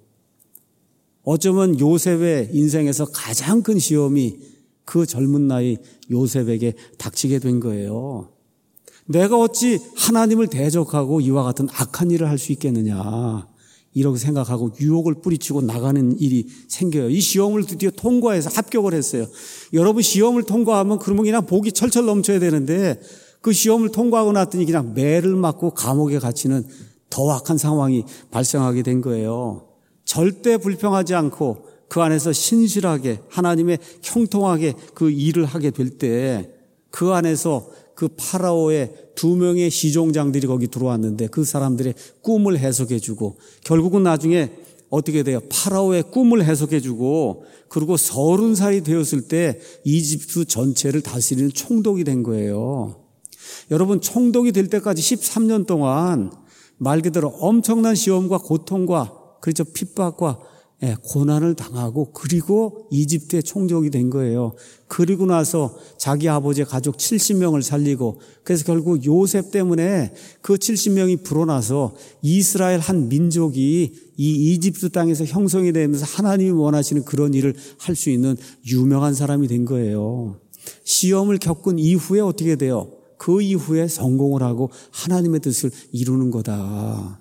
어쩌면 요셉의 인생에서 가장 큰 시험이 그 젊은 나이 요셉에게 닥치게 된 거예요. 내가 어찌 하나님을 대적하고 이와 같은 악한 일을 할 수 있겠느냐, 이렇게 생각하고 유혹을 뿌리치고 나가는 일이 생겨요. 이 시험을 드디어 통과해서 합격을 했어요. 여러분, 시험을 통과하면 그러면 그냥 복이 철철 넘쳐야 되는데 그 시험을 통과하고 났더니 그냥 매를 맞고 감옥에 갇히는 더 악한 상황이 발생하게 된 거예요. 절대 불평하지 않고 그 안에서 신실하게 하나님의 형통하게 그 일을 하게 될 때 그 안에서 그 파라오의 2명의 시종장들이 거기 들어왔는데 그 사람들의 꿈을 해석해 주고, 결국은 나중에 어떻게 돼요? 파라오의 꿈을 해석해 주고, 그리고 30살이 되었을 때 이집트 전체를 다스리는 총독이 된 거예요. 여러분, 총독이 될 때까지 13년 동안 말 그대로 엄청난 시험과 고통과, 그렇죠, 핍박과 고난을 당하고, 그리고 이집트의 총독이 된 거예요. 그리고 나서 자기 아버지의 가족 70명을 살리고, 그래서 결국 요셉 때문에 그 70명이 불어나서 이스라엘 한 민족이 이 이집트 땅에서 형성이 되면서 하나님이 원하시는 그런 일을 할 수 있는 유명한 사람이 된 거예요. 시험을 겪은 이후에 어떻게 돼요? 그 이후에 성공을 하고 하나님의 뜻을 이루는 거다.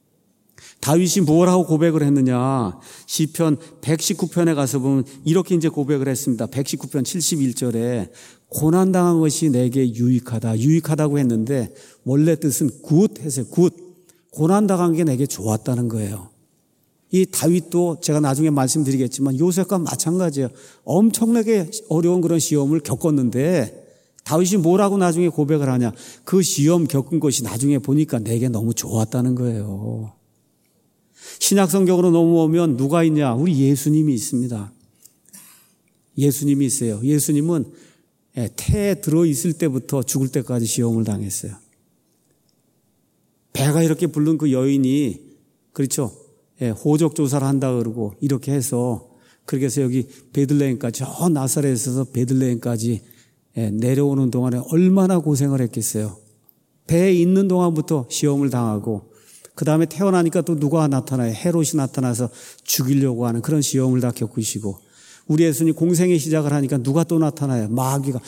다윗이 뭐라고 고백을 했느냐? 시편 119편에 가서 보면 이렇게 이제 고백을 했습니다. 119편 71절에 고난당한 것이 내게 유익하다. 유익하다고 했는데 원래 뜻은 굿 했어요. 굿. 고난당한 게 내게 좋았다는 거예요. 이 다윗도 제가 나중에 말씀드리겠지만 요셉과 마찬가지예요. 엄청나게 어려운 그런 시험을 겪었는데 다윗이 뭐라고 나중에 고백을 하냐? 그 시험 겪은 것이 나중에 보니까 내게 너무 좋았다는 거예요. 신약 성경으로 넘어오면 누가 있냐? 우리 예수님이 있습니다. 예수님이 있어요. 예수님은 태에 들어있을 때부터 죽을 때까지 시험을 당했어요. 배가 이렇게 부른 그 여인이, 그렇죠, 호적 조사를 한다 그러고 이렇게 해서, 그렇게 해서 여기 베들레헴까지, 저 나사렛에서 베들레헴까지 내려오는 동안에 얼마나 고생을 했겠어요. 배에 있는 동안부터 시험을 당하고, 그 다음에 태어나니까 또 누가 나타나요? 헤롯이 나타나서 죽이려고 하는 그런 시험을 다 겪으시고, 우리 예수님 공생의 시작을 하니까 누가 또 나타나요? 마귀가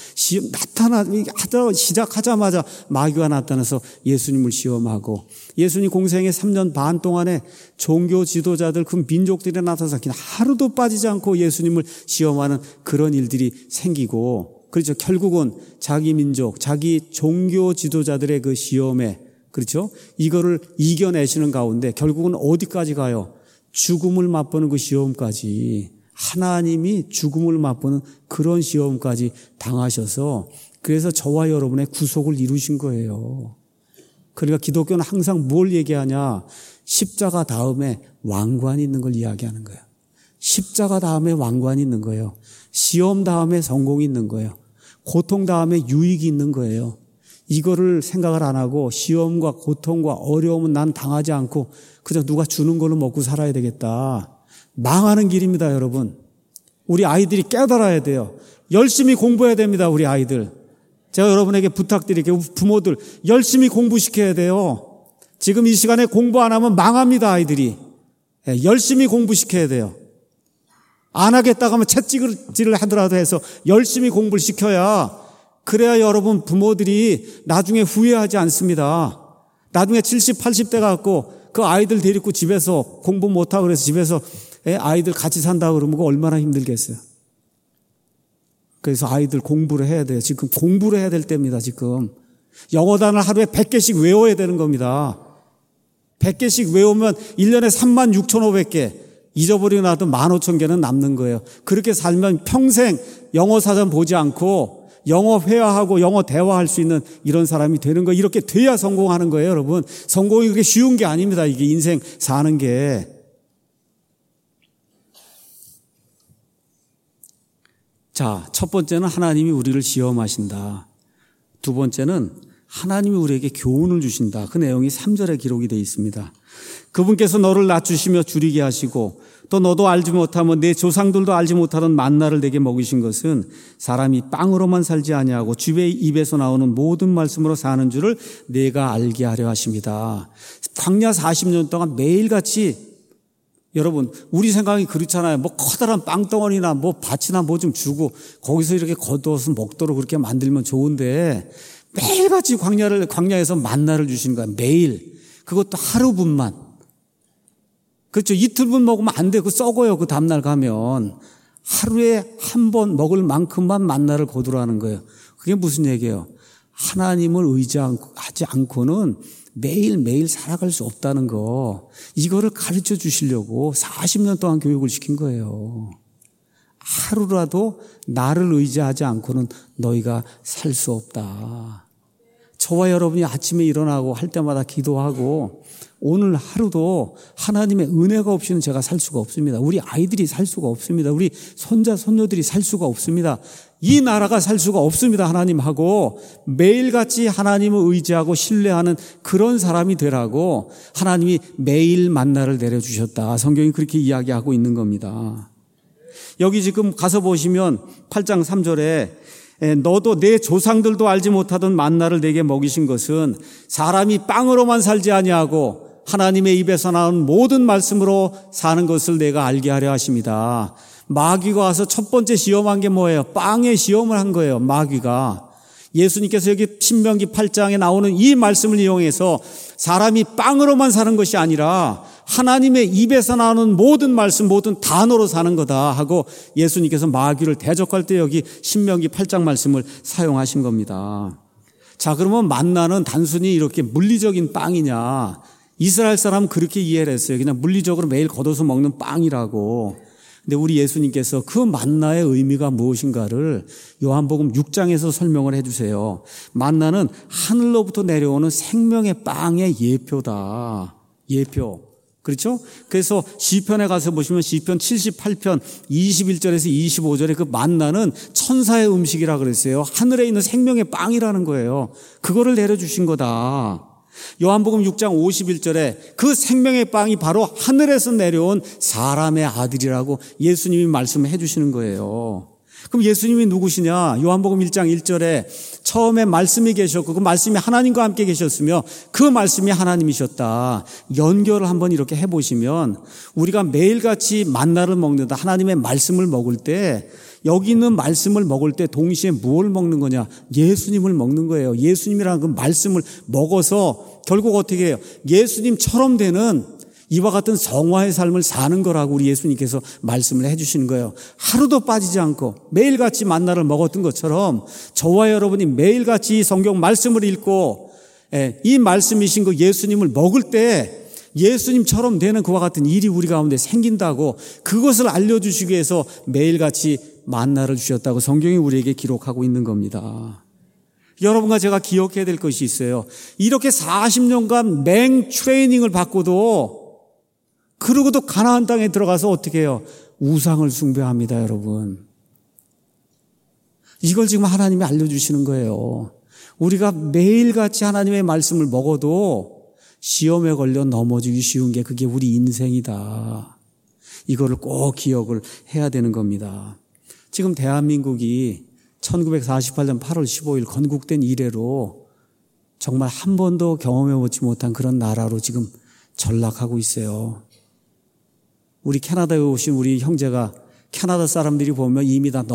시작하자마자 마귀가 나타나서 예수님을 시험하고, 예수님 공생의 3년 반 동안에 종교 지도자들, 그 민족들이 나타나서 그냥 하루도 빠지지 않고 예수님을 시험하는 그런 일들이 생기고, 그렇죠, 결국은 자기 민족, 자기 종교 지도자들의 그 시험에, 그렇죠, 이거를 이겨내시는 가운데 결국은 어디까지 가요? 죽음을 맛보는 그 시험까지, 하나님이 죽음을 맛보는 그런 시험까지 당하셔서, 그래서 저와 여러분의 구속을 이루신 거예요. 그러니까 기독교는 항상 뭘 얘기하냐? 십자가 다음에 왕관이 있는 걸 이야기하는 거예요. 십자가 다음에 왕관이 있는 거예요. 시험 다음에 성공이 있는 거예요. 고통 다음에 유익이 있는 거예요. 이거를 생각을 안 하고 시험과 고통과 어려움은 난 당하지 않고 그저 누가 주는 걸로 먹고 살아야 되겠다. 망하는 길입니다, 여러분. 우리 아이들이 깨달아야 돼요. 열심히 공부해야 됩니다, 우리 아이들. 제가 여러분에게 부탁드릴게요. 부모들 열심히 공부시켜야 돼요. 지금 이 시간에 공부 안 하면 망합니다, 아이들이. 열심히 공부시켜야 돼요. 안 하겠다고 하면 채찍질을 하더라도 해서 열심히 공부를 시켜야, 그래야 여러분 부모들이 나중에 후회하지 않습니다. 나중에 70, 80대 갖고 그 아이들 데리고 집에서 공부 못하고 그래서 집에서 아이들 같이 산다고 그러면 얼마나 힘들겠어요. 그래서 아이들 공부를 해야 돼요. 지금 공부를 해야 될 때입니다, 지금. 영어 단어를 하루에 100개씩 외워야 되는 겁니다. 100개씩 외우면 1년에 36,500개. 잊어버리고 나도 15,000개는 남는 거예요. 그렇게 살면 평생 영어 사전 보지 않고 영어 회화하고 영어 대화할 수 있는 이런 사람이 되는 거예요. 이렇게 돼야 성공하는 거예요, 여러분. 성공이 그렇게 쉬운 게 아닙니다. 이게 인생 사는 게. 자, 첫 번째는 하나님이 우리를 시험하신다. 두 번째는 하나님이 우리에게 교훈을 주신다. 그 내용이 3절에 기록이 되어 있습니다. 그분께서 너를 낮추시며 줄이게 하시고 또 너도 알지 못하면 내 조상들도 알지 못하던 만나를 내게 먹이신 것은 사람이 빵으로만 살지 아니하고 주의 입에서 나오는 모든 말씀으로 사는 줄을 내가 알게 하려 하십니다. 광야 40년 동안 매일같이 여러분 우리 생각이 그렇잖아요. 뭐 커다란 빵덩어리나 뭐 밭이나 뭐 좀 주고 거기서 이렇게 거두어서 먹도록 그렇게 만들면 좋은데 매일같이 광야에서 만나를 주시는 거야. 매일. 그것도 하루분만. 그렇죠. 이틀분 먹으면 안 돼. 그거 썩어요. 그 다음날 가면. 하루에 한 번 먹을 만큼만 만나를 거두라는 거예요. 그게 무슨 얘기예요? 하나님을 의지하지 않고는 매일매일 살아갈 수 없다는 거. 이거를 가르쳐 주시려고 40년 동안 교육을 시킨 거예요. 하루라도 나를 의지하지 않고는 너희가 살 수 없다. 저와 여러분이 아침에 일어나고 할 때마다 기도하고 오늘 하루도 하나님의 은혜가 없이는 제가 살 수가 없습니다. 우리 아이들이 살 수가 없습니다. 우리 손자, 손녀들이 살 수가 없습니다. 이 나라가 살 수가 없습니다. 하나님하고 매일같이 하나님을 의지하고 신뢰하는 그런 사람이 되라고 하나님이 매일 만나를 내려주셨다. 성경이 그렇게 이야기하고 있는 겁니다. 여기 지금 가서 보시면 8장 3절에 너도 내 조상들도 알지 못하던 만나를 내게 먹이신 것은 사람이 빵으로만 살지 아니하고 하나님의 입에서 나온 모든 말씀으로 사는 것을 내가 알게 하려 하십니다. 마귀가 와서 첫 번째 시험한 게 뭐예요? 빵의 시험을 한 거예요. 마귀가. 예수님께서 여기 신명기 8장에 나오는 이 말씀을 이용해서 사람이 빵으로만 사는 것이 아니라 하나님의 입에서 나오는 모든 말씀, 모든 단어로 사는 거다 하고 예수님께서 마귀를 대적할 때 여기 신명기 8장 말씀을 사용하신 겁니다. 자, 그러면 만나는 단순히 이렇게 물리적인 빵이냐? 이스라엘 사람은 그렇게 이해를 했어요. 그냥 물리적으로 매일 걷어서 먹는 빵이라고. 근데 우리 예수님께서 그 만나의 의미가 무엇인가를 요한복음 6장에서 설명을 해주세요. 만나는 하늘로부터 내려오는 생명의 빵의 예표다. 예표. 그렇죠? 그래서 시편에 가서 보시면 시편 78편 21절에서 25절에 그 만나는 천사의 음식이라 그랬어요. 하늘에 있는 생명의 빵이라는 거예요. 그거를 내려주신 거다. 요한복음 6장 51절에 그 생명의 빵이 바로 하늘에서 내려온 사람의 아들이라고 예수님이 말씀을 해주시는 거예요. 그럼 예수님이 누구시냐? 요한복음 1장 1절에 처음에 말씀이 계셨고 그 말씀이 하나님과 함께 계셨으며 그 말씀이 하나님이셨다. 연결을 한번 이렇게 해보시면 우리가 매일같이 만나를 먹는다. 하나님의 말씀을 먹을 때 여기 있는 말씀을 먹을 때 동시에 무엇을 먹는 거냐? 예수님을 먹는 거예요. 예수님이라는 그 말씀을 먹어서 결국 어떻게 해요? 예수님처럼 되는 이와 같은 성화의 삶을 사는 거라고 우리 예수님께서 말씀을 해주시는 거예요. 하루도 빠지지 않고 매일같이 만나를 먹었던 것처럼 저와 여러분이 매일같이 성경 말씀을 읽고 이 말씀이신 그 예수님을 먹을 때 예수님처럼 되는 그와 같은 일이 우리 가운데 생긴다고 그것을 알려주시기 위해서 매일같이 만나를 주셨다고 성경이 우리에게 기록하고 있는 겁니다. 여러분과 제가 기억해야 될 것이 있어요. 이렇게 40년간 맹 트레이닝을 받고도 그러고도 가나안 땅에 들어가서 어떻게 해요? 우상을 숭배합니다, 여러분. 이걸 지금 하나님이 알려주시는 거예요. 우리가 매일같이 하나님의 말씀을 먹어도 시험에 걸려 넘어지기 쉬운 게 그게 우리 인생이다. 이거를 꼭 기억을 해야 되는 겁니다. 지금 대한민국이 1948년 8월 15일 건국된 이래로 정말 한 번도 경험해보지 못한 그런 나라로 지금 전락하고 있어요. 우리 캐나다에 오신 우리 형제가 캐나다 사람들이 보면 이미 다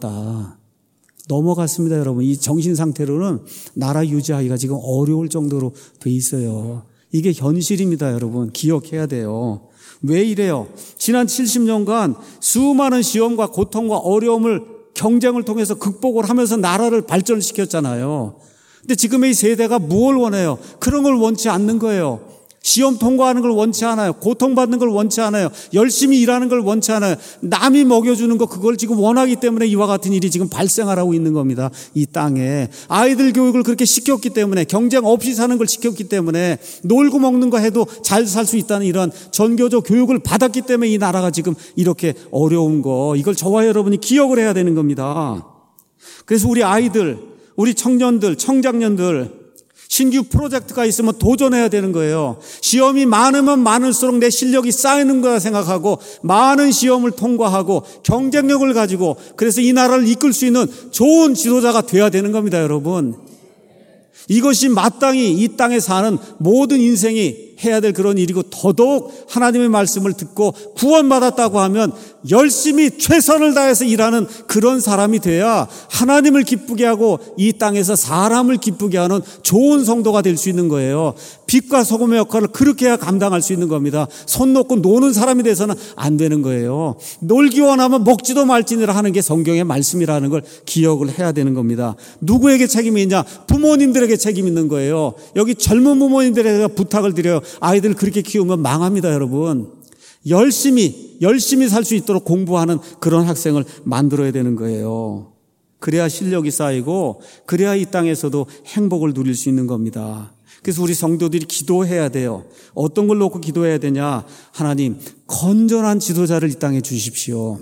넘어갔습니다, 여러분. 이 정신 상태로는 나라 유지하기가 지금 어려울 정도로 돼 있어요. 이게 현실입니다, 여러분. 기억해야 돼요. 왜 이래요? 지난 70년간 수많은 시험과 고통과 어려움을 경쟁을 통해서 극복을 하면서 나라를 발전시켰잖아요. 근데 지금의 이 세대가 무엇을 원해요? 그런 걸 원치 않는 거예요. 시험 통과하는 걸 원치 않아요. 고통받는 걸 원치 않아요. 열심히 일하는 걸 원치 않아요. 남이 먹여주는 거 그걸 지금 원하기 때문에 이와 같은 일이 지금 발생하고 있는 겁니다. 이 땅에. 아이들 교육을 그렇게 시켰기 때문에 경쟁 없이 사는 걸 시켰기 때문에 놀고 먹는 거 해도 잘 살 수 있다는 이런 전교조 교육을 받았기 때문에 이 나라가 지금 이렇게 어려운 거 이걸 저와 여러분이 기억을 해야 되는 겁니다. 그래서 우리 아이들, 우리 청년들, 청장년들 신규 프로젝트가 있으면 도전해야 되는 거예요. 시험이 많으면 많을수록 내 실력이 쌓이는 거라 생각하고 많은 시험을 통과하고 경쟁력을 가지고 그래서 이 나라를 이끌 수 있는 좋은 지도자가 돼야 되는 겁니다, 여러분. 이것이 마땅히 이 땅에 사는 모든 인생이 해야 될 그런 일이고 더더욱 하나님의 말씀을 듣고 구원받았다고 하면 열심히 최선을 다해서 일하는 그런 사람이 돼야 하나님을 기쁘게 하고 이 땅에서 사람을 기쁘게 하는 좋은 성도가 될 수 있는 거예요. 빛과 소금의 역할을 그렇게 해야 감당할 수 있는 겁니다. 손 놓고 노는 사람이 돼서는 안 되는 거예요. 놀기 원하면 먹지도 말지니라 하는 게 성경의 말씀이라는 걸 기억을 해야 되는 겁니다. 누구에게 책임이 있냐? 부모님들에게 책임 있는 거예요. 여기 젊은 부모님들에게 부탁을 드려요. 아이들 그렇게 키우면 망합니다, 여러분. 열심히 살 수 있도록 공부하는 그런 학생을 만들어야 되는 거예요. 그래야 실력이 쌓이고 그래야 이 땅에서도 행복을 누릴 수 있는 겁니다. 그래서 우리 성도들이 기도해야 돼요. 어떤 걸 놓고 기도해야 되냐? 하나님, 건전한 지도자를 이 땅에 주십시오.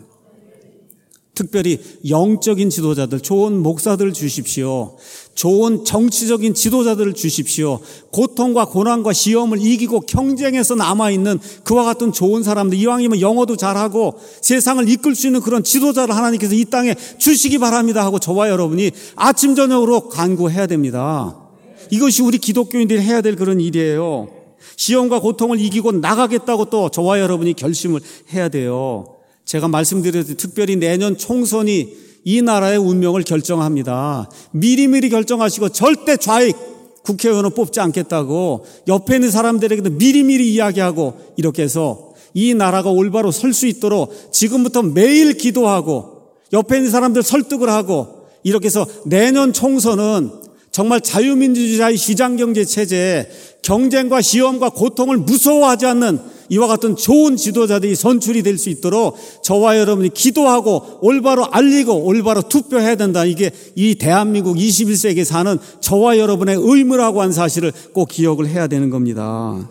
특별히 영적인 지도자들, 좋은 목사들을 주십시오. 좋은 정치적인 지도자들을 주십시오. 고통과 고난과 시험을 이기고 경쟁에서 남아있는 그와 같은 좋은 사람들, 이왕이면 영어도 잘하고 세상을 이끌 수 있는 그런 지도자를 하나님께서 이 땅에 주시기 바랍니다 하고 저와 여러분이 아침 저녁으로 간구해야 됩니다. 이것이 우리 기독교인들이 해야 될 그런 일이에요. 시험과 고통을 이기고 나가겠다고 또 저와 여러분이 결심을 해야 돼요. 제가 말씀드렸듯이 특별히 내년 총선이 이 나라의 운명을 결정합니다. 미리미리 결정하시고 절대 좌익 국회의원을 뽑지 않겠다고 옆에 있는 사람들에게도 미리미리 이야기하고 이렇게 해서 이 나라가 올바로 설 수 있도록 지금부터 매일 기도하고 옆에 있는 사람들 설득을 하고 이렇게 해서 내년 총선은 정말 자유민주주의의 시장경제 체제에 경쟁과 시험과 고통을 무서워하지 않는 이와 같은 좋은 지도자들이 선출이 될 수 있도록 저와 여러분이 기도하고 올바로 알리고 올바로 투표해야 된다. 이게 이 대한민국 21세기에 사는 저와 여러분의 의무라고 한 사실을 꼭 기억을 해야 되는 겁니다.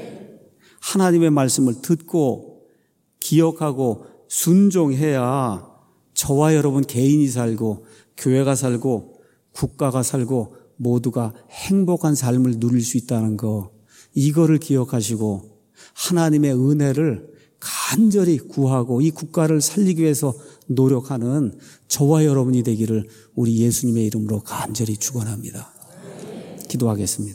하나님의 말씀을 듣고 기억하고 순종해야 저와 여러분 개인이 살고 교회가 살고 국가가 살고 모두가 행복한 삶을 누릴 수 있다는 거, 이거를 기억하시고 하나님의 은혜를 간절히 구하고 이 국가를 살리기 위해서 노력하는 저와 여러분이 되기를 우리 예수님의 이름으로 간절히 축원합니다. 기도하겠습니다.